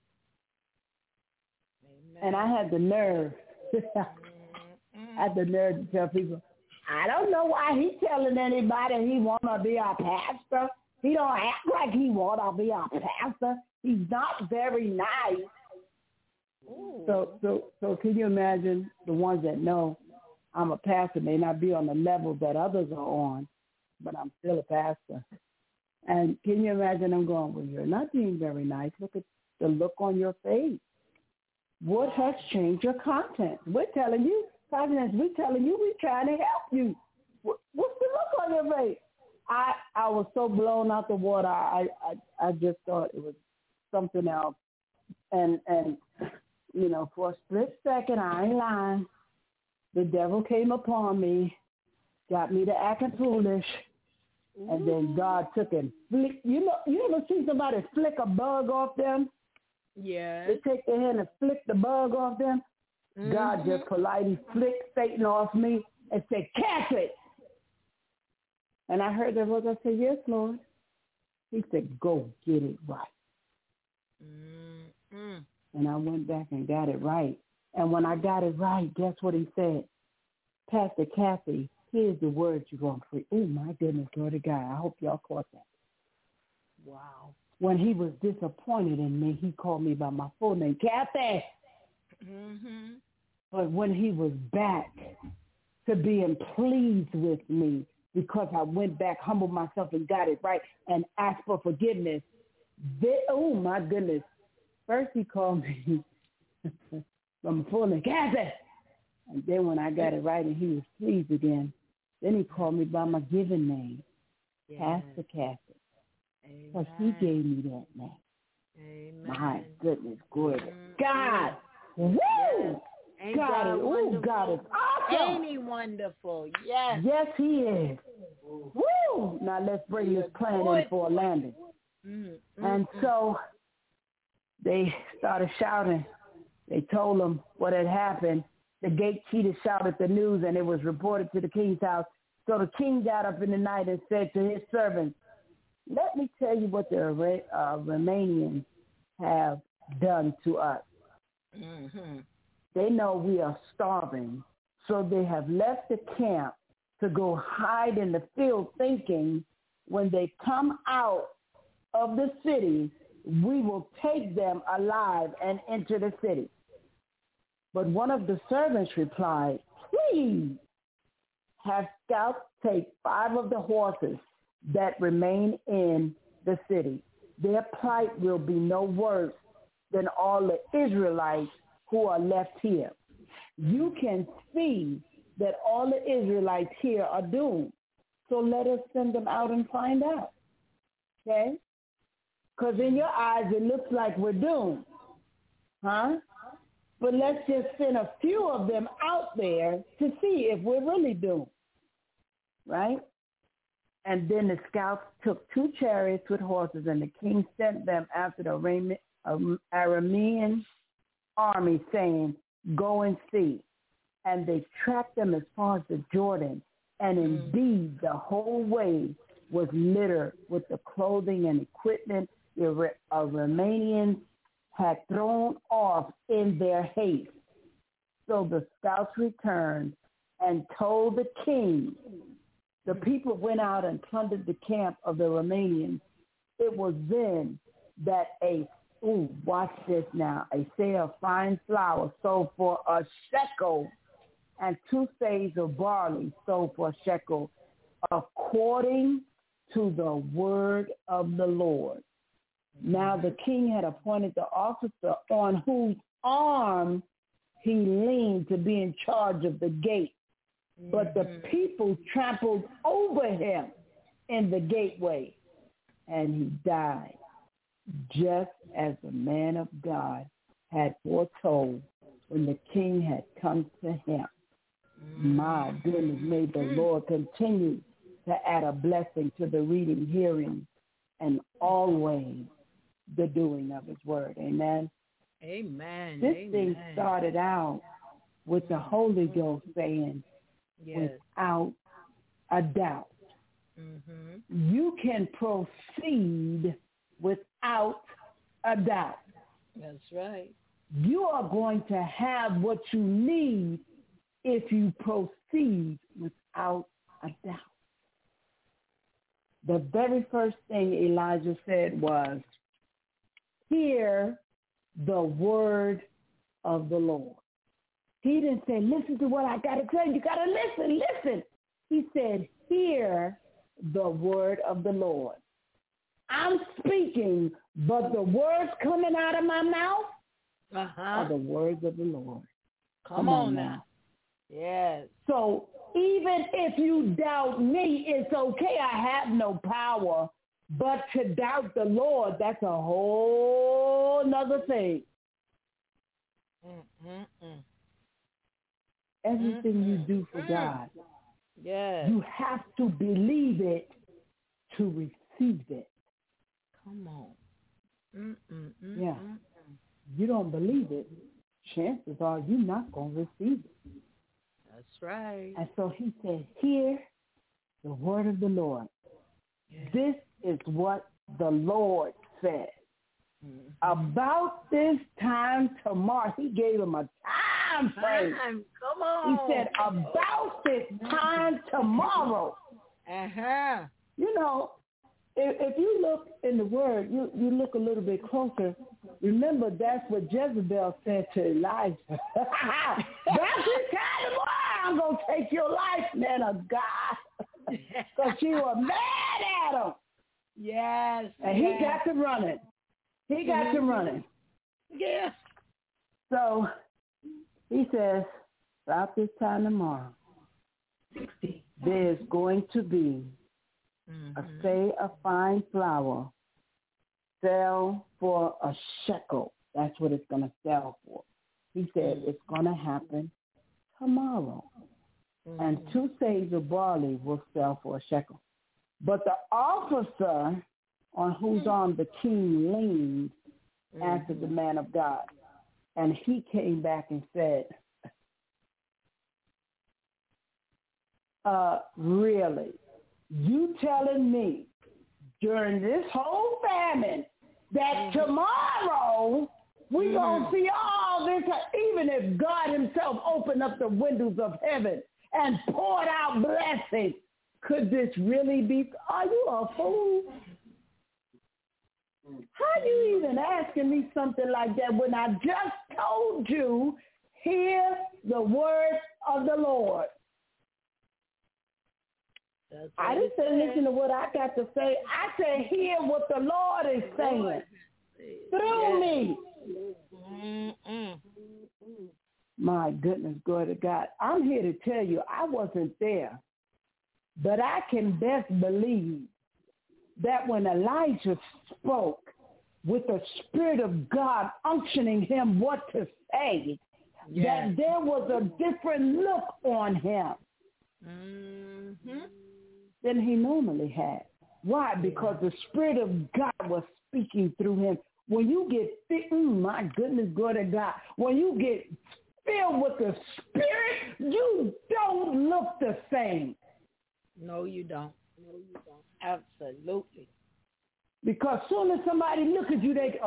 H: Amen. And I had the nerve. I had the nerve to tell people, I don't know why he's telling anybody he want to be our pastor. He don't act like he want to be our pastor. He's not very nice. So can you imagine the ones that know I'm a pastor may not be on the level that others are on, but I'm still a pastor. And can you imagine them going, well, you're not being very nice. Look at the look on your face. What has changed your content? We're telling you, we're telling you, we're trying to help you. What's the look on your face? I was so blown out the water. I just thought it was something else. And you know, for a split second, I ain't lying. The devil came upon me, got me to acting foolish, and then God took and flick. You ever see somebody flick a bug off them?
B: Yeah.
H: They take their hand and flick the bug off them. Mm-hmm. God just politely flicked Satan off me and said, "Cast it." And I heard that voice. I said, "Yes, Lord." He said, "Go get it right." Mm-hmm. And I went back and got it right. And when I got it right, guess what he said? Pastor Kathy, here's the words you're going to preach. Oh, my goodness, Lord of God. I hope y'all caught that. Wow. When he was disappointed in me, he called me by my full name, Kathy. Mm-hmm. But when he was back to being pleased with me because I went back, humbled myself, and got it right and asked for forgiveness, oh, my goodness. First he called me from my full name, Kathy. And then when I got it right and he was pleased again, then he called me by my given name, Pastor Kathy. Because he gave me that name. Amen. My goodness, good. God. Woo!
B: Ain't
H: God is awesome.
B: Ain't he wonderful? Yes.
H: Yes, he is. Woo! Now let's bring this plan in for a landing. And so they started shouting. They told them what had happened. The gatekeeper shouted the news, and it was reported to the king's house. So the king got up in the night and said to his servants, "Let me tell you what the Romanians have done to us. Mm-hmm. They know we are starving, so they have left the camp to go hide in the field, thinking when they come out of the city, we will take them alive and enter the city." But one of the servants replied, "Please have scouts take 5 of the horses that remain in the city. Their plight will be no worse than all the Israelites who are left here. You can see that all the Israelites here are doomed. So let us send them out and find out." Okay? Because in your eyes, it looks like we're doomed. Huh? But let's just send a few of them out there to see if we're really doomed. Right? And then the scouts took 2 chariots with horses, and the king sent them after the Aramean army, saying, "Go and see." And they tracked them as far as the Jordan. And indeed, the whole way was littered with the clothing and equipment the Romanians had thrown off in their haste. So the scouts returned and told the king. The people went out and plundered the camp of the Romanians. It was then that watch this now, a seah of fine flour sold for a shekel, and 2 seahs of barley sold for a shekel, according to the word of the Lord. Now the king had appointed the officer on whose arm he leaned to be in charge of the gate. But the people trampled over him in the gateway, and he died, just as the man of God had foretold when the king had come to him. My goodness, may the Lord continue to add a blessing to the reading, hearing, and always the doing of his word. Amen.
B: Amen.
H: This thing started out with the Holy Ghost saying, without a doubt. Mm-hmm. You can proceed without a doubt.
B: That's right.
H: You are going to have what you need if you proceed without a doubt. The very first thing Elijah said was, "Hear the word of the Lord." He didn't say, "Listen to what I got to tell you. You got to listen. He said, "Hear the word of the Lord." I'm speaking, but the words coming out of my mouth are the words of the Lord.
B: Come on now. Yes.
H: So even if you doubt me, it's okay. I have no power. But to doubt the Lord, that's a whole nother thing. Everything you do for God, you have to believe it to receive it.
B: Come on.
H: Yeah. You don't believe it, chances are you're not going to receive it.
B: That's right.
H: And so he said, hear the word of the Lord. Yeah. This is what the Lord said. About this time tomorrow, he gave him a time frame.
B: Come on.
H: He said, about this time tomorrow. You know, if you look in the word, you look a little bit closer. Remember, that's what Jezebel said to Elijah. That's this time tomorrow, I'm going to take your life, man of God. Because she was mad at him.
B: Yes.
H: And he got to running. He got to running.
B: Yes.
H: So he says, about this time tomorrow, there's going to be a say of fine flour sell for a shekel. That's what it's going to sell for. He said it's going to happen tomorrow. And 2 seahs of barley will sell for a shekel. But the officer on whose arm the king leaned answered the man of God. And he came back and said, really? You telling me during this whole famine that tomorrow we're going to see all this, even if God himself opened up the windows of heaven and poured out blessings, could this really be? Are you a fool? How are you even asking me something like that when I just told you, hear the word of the Lord? I didn't say listen to what I got to say. I said hear what the Lord is saying through me. My goodness, glory to God. I'm here to tell you I wasn't there, but I can best believe that when Elijah spoke with the Spirit of God unctioning him what to say, that there was a different look on him than he normally had. Why? Because the Spirit of God was speaking through him. When you get, my goodness, glory to God, when you get filled with the Spirit, you don't look the same.
B: No, you don't. Absolutely.
H: Because soon as somebody look at you, they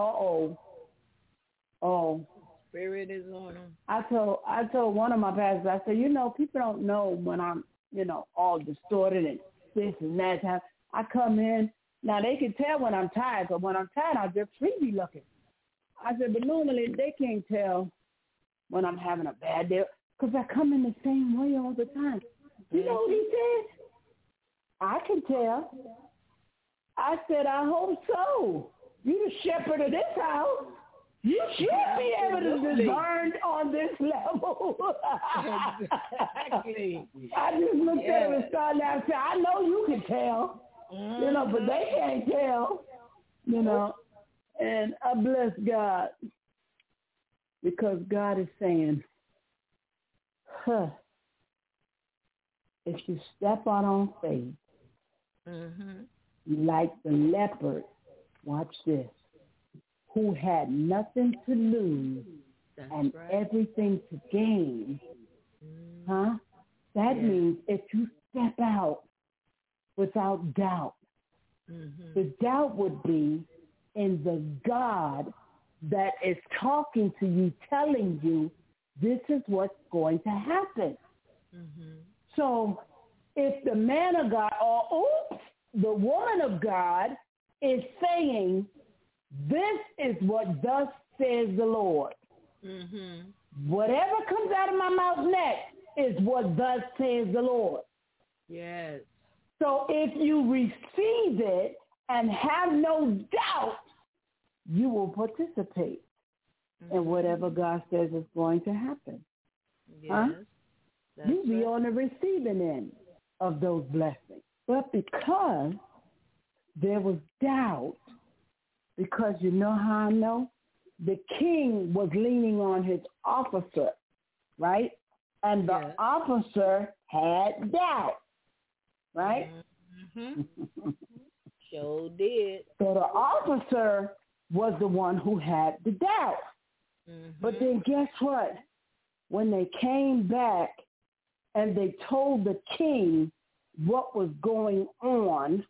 B: Spirit is on them.
H: I told one of my pastors, I said, people don't know when I'm, all distorted and this and that. I come in. Now, they can tell when I'm tired, but when I'm tired, I just freely looking. I said, but normally they can't tell when I'm having a bad day because I come in the same way all the time. You know what he said? I can tell. I said, I hope so. You the shepherd of this house. You should be able to discern on this level.
B: Exactly.
H: I just looked at him and started out and said, I know you can tell. But they can't tell, and I bless God because God is saying, if you step out on faith, like the leopard, watch this, who had nothing to lose and everything to gain, that means if you step out without doubt. The doubt would be in the God that is talking to you, telling you this is what's going to happen. So if the man of God or the woman of God is saying, this is what thus says the Lord. Whatever comes out of my mouth next is what thus says the Lord.
B: Yes.
H: So if you receive it and have no doubt you will participate in whatever God says is going to happen.
B: Yes,
H: huh?
B: that's
H: You'll be
B: right.
H: on the receiving end of those blessings. But because there was doubt, because you know how I know? The king was leaning on his officer, right? And the officer had doubt, right?
B: Mm-hmm. Sure did.
H: So the officer was the one who had the doubt.
B: Mm-hmm.
H: But then guess what? When they came back and they told the king what was going on,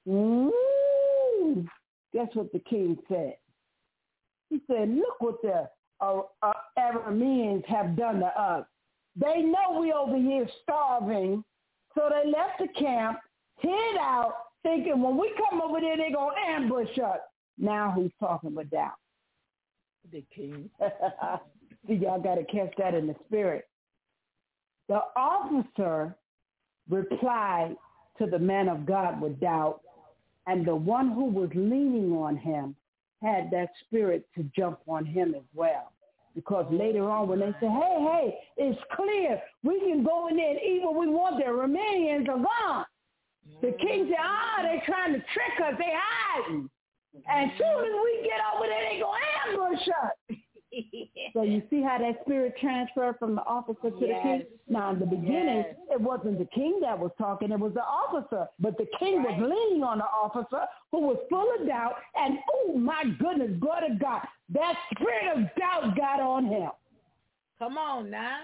H: guess what the king said? He said, look what the Arameans have done to us. They know we over here starving, so they left the camp, hid out, thinking when we come over there, they're going to ambush us. Now who's talking with doubt?
B: The king.
H: See, y'all got to catch that in the spirit. The officer replied to the man of God with doubt, and the one who was leaning on him had that spirit to jump on him as well. Because later on when they say, hey, it's clear. We can go in there and eat what we want. The Romanians are gone. The king said, they're trying to trick us. They hiding. And as soon as we get over there, they going to ambush us. So you see how that spirit transferred from the officer to the king? Now, in the beginning, it wasn't the king that was talking. It was the officer. But the king was leaning on the officer who was full of doubt. And, oh, my goodness, glory to God, that spirit of doubt got on him.
B: Come on now.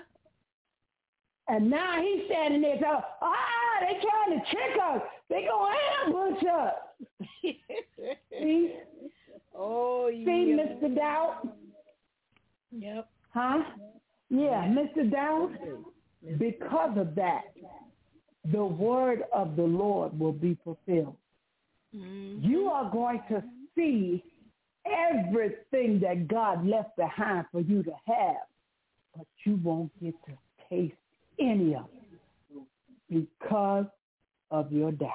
H: And now he's standing there telling, they trying to trick us. They going to ambush us. See?
B: Oh,
H: See,
B: yeah.
H: Mr. Doubt?
B: Yep.
H: Huh? Yeah, Mr. Doubt? Because of that, the word of the Lord will be fulfilled.
B: Mm-hmm.
H: You are going to see everything that God left behind for you to have, but you won't get to taste any of it because of your doubt.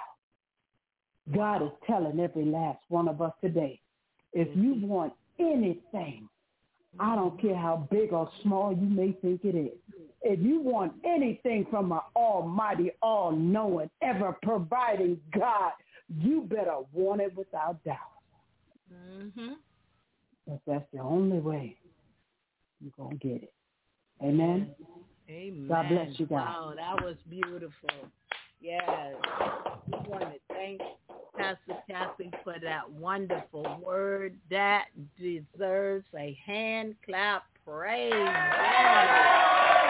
H: God is telling every last one of us today, if you want anything, I don't care how big or small you may think it is. If you want anything from an almighty, all-knowing, ever-providing God, you better want it without doubt.
B: Mm-hmm.
H: Because that's the only way you're going to get it. Amen?
B: Amen.
H: God bless you guys.
B: Wow, that was beautiful. Yes. We want to thank Pastor Kathy for that wonderful word. That deserves a hand clap. Praise God.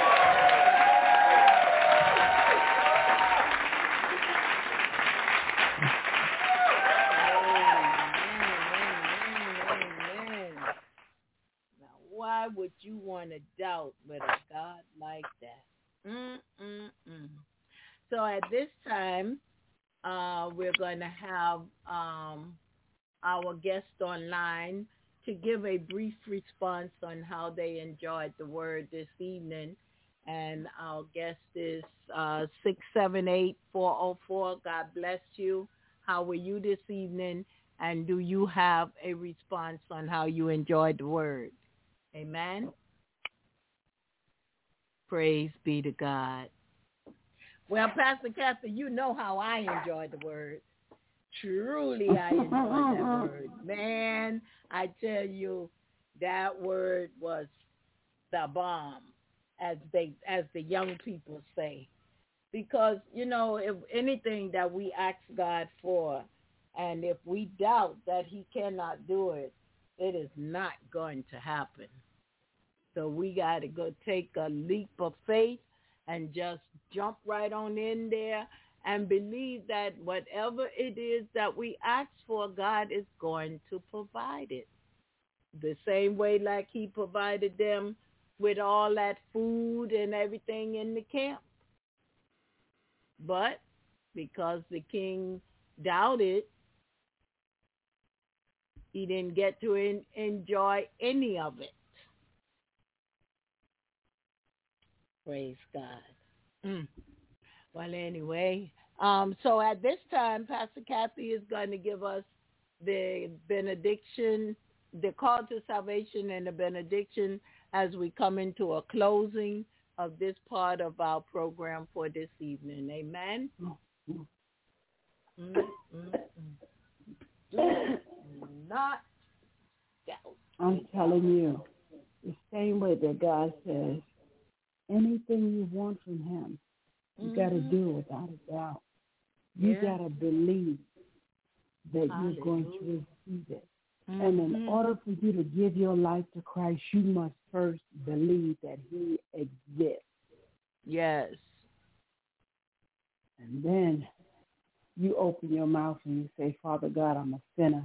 B: Amen. Now, why would you want to doubt with a God like that? So at this time, we're going to have our guest online to give a brief response on how they enjoyed the word this evening. And our guest is 678-404. God bless you. How were you this evening? And do you have a response on how you enjoyed the word? Amen. Praise be to God. Well, Pastor Kathy, you know how I enjoyed the word. Truly, I enjoyed that word. Man, I tell you, that word was the bomb, as the young people say. Because, if anything that we ask God for, and if we doubt that he cannot do it, it is not going to happen. So we got to go take a leap of faith and just jump right on in there and believe that whatever it is that we ask for, God is going to provide it. The same way like he provided them with all that food and everything in the camp. But because the king doubted, he didn't get to enjoy any of it. Praise God. Well, anyway, so at this time, Pastor Kathy is going to give us the benediction, the call to salvation and the benediction as we come into a closing of this part of our program for this evening. Amen. Not doubt.
H: I'm telling you, the same way that God says, anything you want from him, you got to do without a doubt. You got to believe that you're going to receive it. And in order for you to give your life to Christ, you must first believe that he exists.
B: Yes.
H: And then you open your mouth and you say, Father God, I'm a sinner.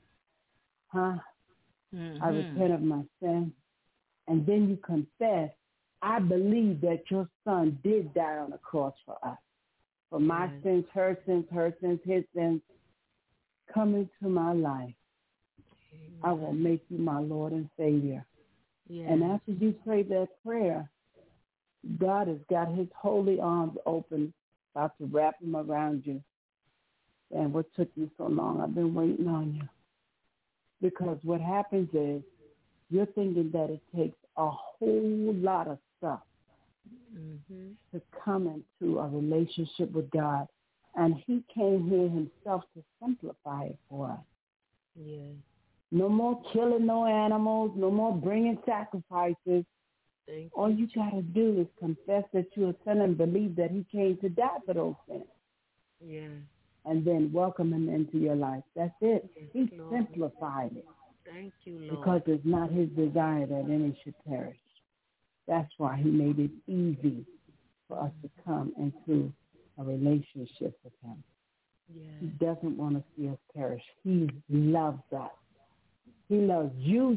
H: I repent of my sin. And then you confess, I believe that your son did die on the cross for us. For my sins, her sins, his sins. Come into my life. I will make you my Lord and Savior. Yes. And after you pray that prayer, God has got his holy arms open, about to wrap them around you. And what took you so long? I've been waiting on you. Because what happens is you're thinking that it takes a whole lot of stuff to come into a relationship with God. And he came here himself to simplify it for us.
B: Yes.
H: No more killing no animals, no more bringing sacrifices. All you got to do is confess that you're a sinner and believe that he came to die for those sins.
B: Yeah.
H: And then welcome him into your life. That's it. He simplified it.
B: Thank you, Lord.
H: Because it's not his desire that any should perish. That's why he made it easy for us to come into a relationship with him.
B: Yeah.
H: He doesn't want to see us perish. He loves us. He loves you,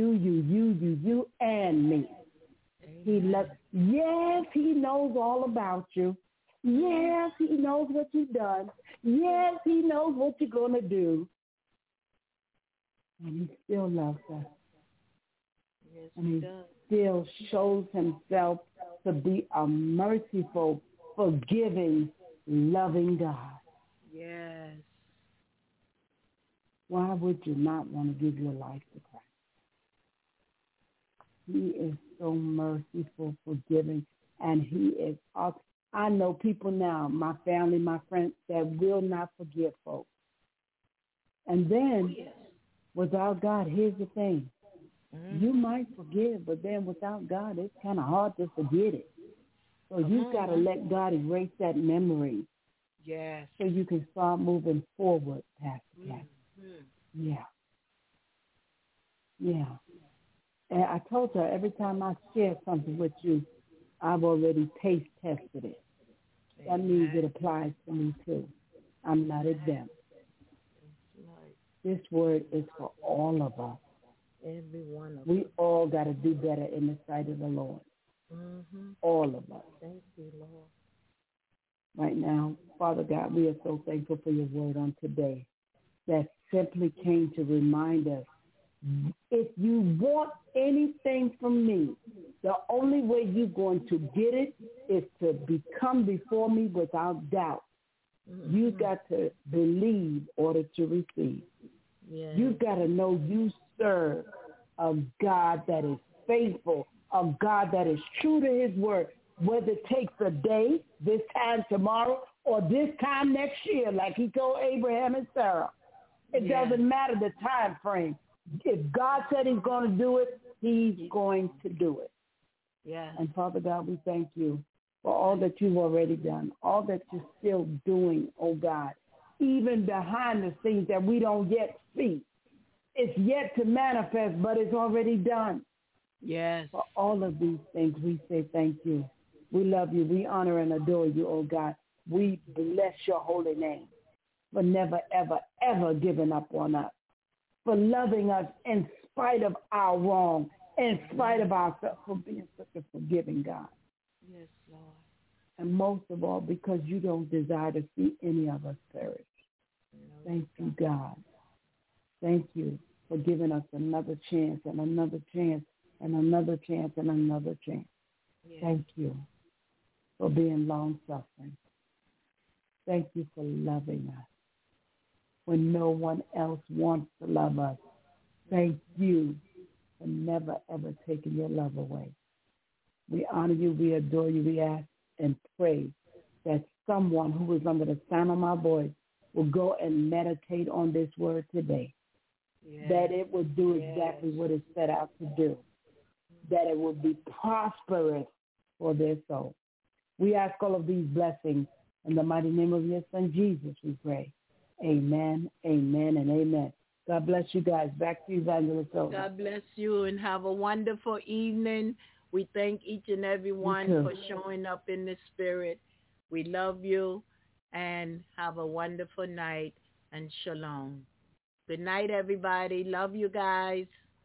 H: and me. Amen. He loves. Yes, he knows all about you. Yes, he knows what you've done. Yes, he knows what you're going to do. And he still loves us.
B: Yes,
H: and he still shows himself to be a merciful, forgiving, loving God.
B: Yes.
H: Why would you not want to give your life to Christ? He is so merciful, forgiving, and he is awesome. I know people now, my family, my friends, that will not forgive folks. And then, without God, here's the thing. You might forgive, but then without God, it's kind of hard to forget it. So you've got to let God erase that memory.
B: Yes.
H: So you can start moving forward, Pastor Cat. Yeah. Yeah. And I told her every time I share something with you, I've already taste tested it. That means it applies to me too. I'm not exempt. This word is for all of us.
B: Every one of us.
H: We all got to do better in the sight of the Lord. All of us.
B: Thank you, Lord.
H: Right now, Father God, we are so thankful for your word on today that simply came to remind us, if you want anything from me, the only way you're going to get it is to come before me without doubt. You've got to believe in order to receive.
B: Yes.
H: You've got to know you serve a God that is faithful, a God that is true to his word, whether it takes a day, this time tomorrow, or this time next year, like he told Abraham and Sarah. It doesn't matter the time frame. If God said he's going to do it, he's going to do it.
B: Yeah.
H: And Father God, we thank you for all that you've already done, all that you're still doing, oh God, even behind the scenes that we don't yet see. It's yet to manifest, but it's already done.
B: Yes.
H: For all of these things, we say thank you. We love you. We honor and adore you, oh God. We bless your holy name for never, ever, ever giving up on us, for loving us in spite of our wrong, in spite of ourselves, for being such a forgiving God.
B: Yes, Lord.
H: And most of all, because you don't desire to see any of us perish. Thank you, God. Thank you for giving us another chance and another chance and another chance and another chance. Yes. Thank you for being long-suffering. Thank you for loving us when no one else wants to love us. Thank you for never, ever taking your love away. We honor you, we adore you, we ask and pray that someone who is under the sound of my voice will go and meditate on this word today, that it will do exactly what it's set out to do, that it will be prosperous for their soul. We ask all of these blessings in the mighty name of your son, Jesus, we pray. Amen, amen, and amen. God bless you guys. Back to you, Evangelist Oda.
B: God bless you and have a wonderful evening. We thank each and every one for showing up in the spirit. We love you and have a wonderful night and shalom. Good night, everybody. Love you guys.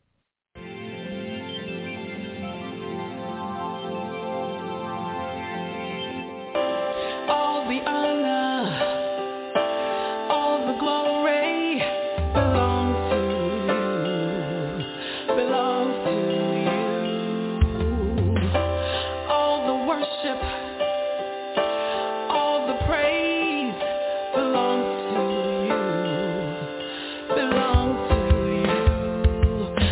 C: All the honor, all the glory belongs to you, belongs to you. All the worship, all the praise belongs to you, belongs to you.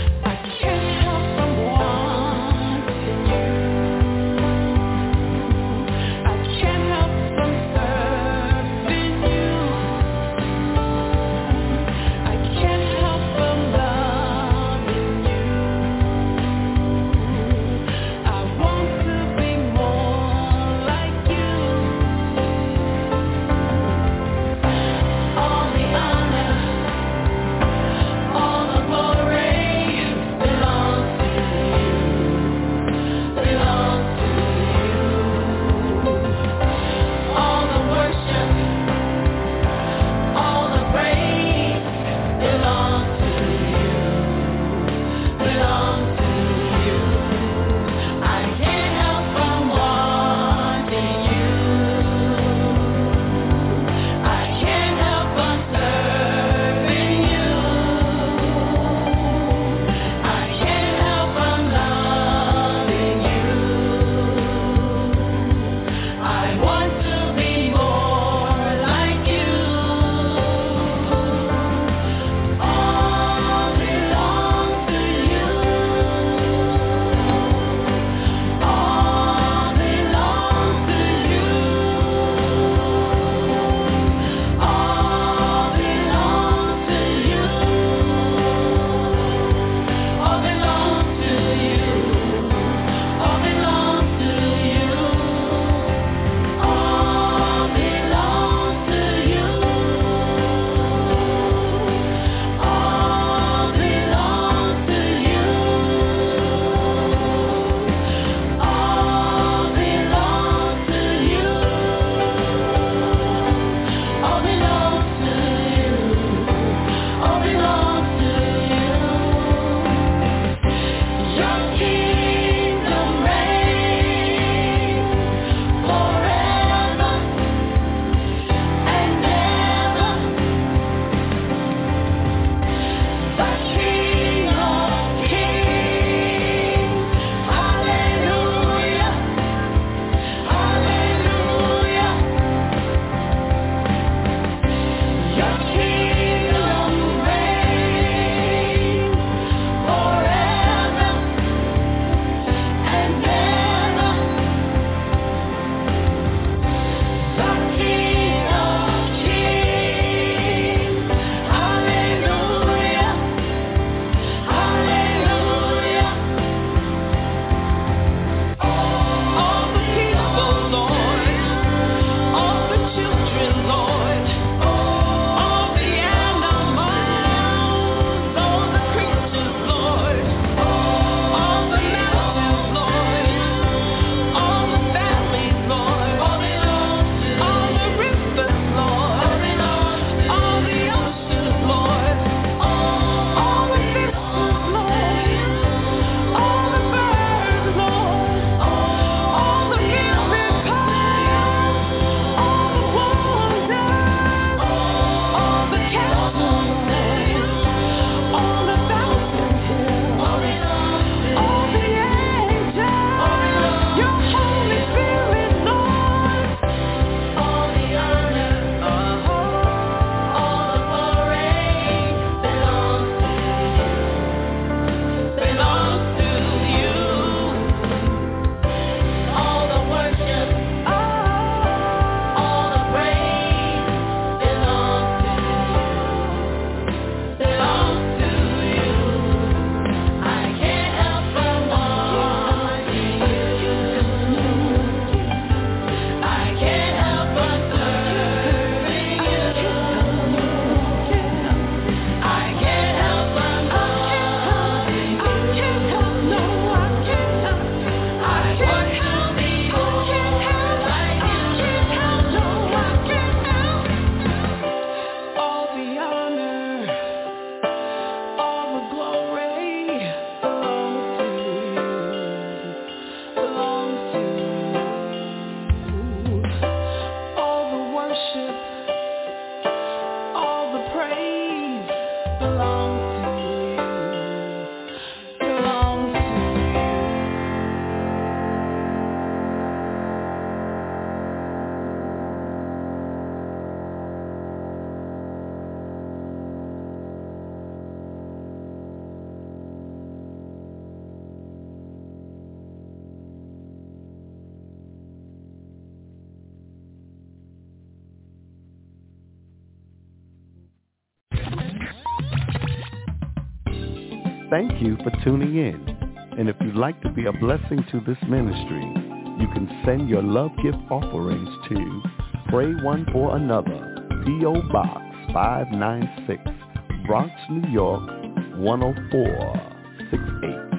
G: thank you for tuning in. And if you'd like to be a blessing to this ministry, you can send your love gift offerings to Pray One for Another, P.O. Box 596, Bronx, New York, 10468.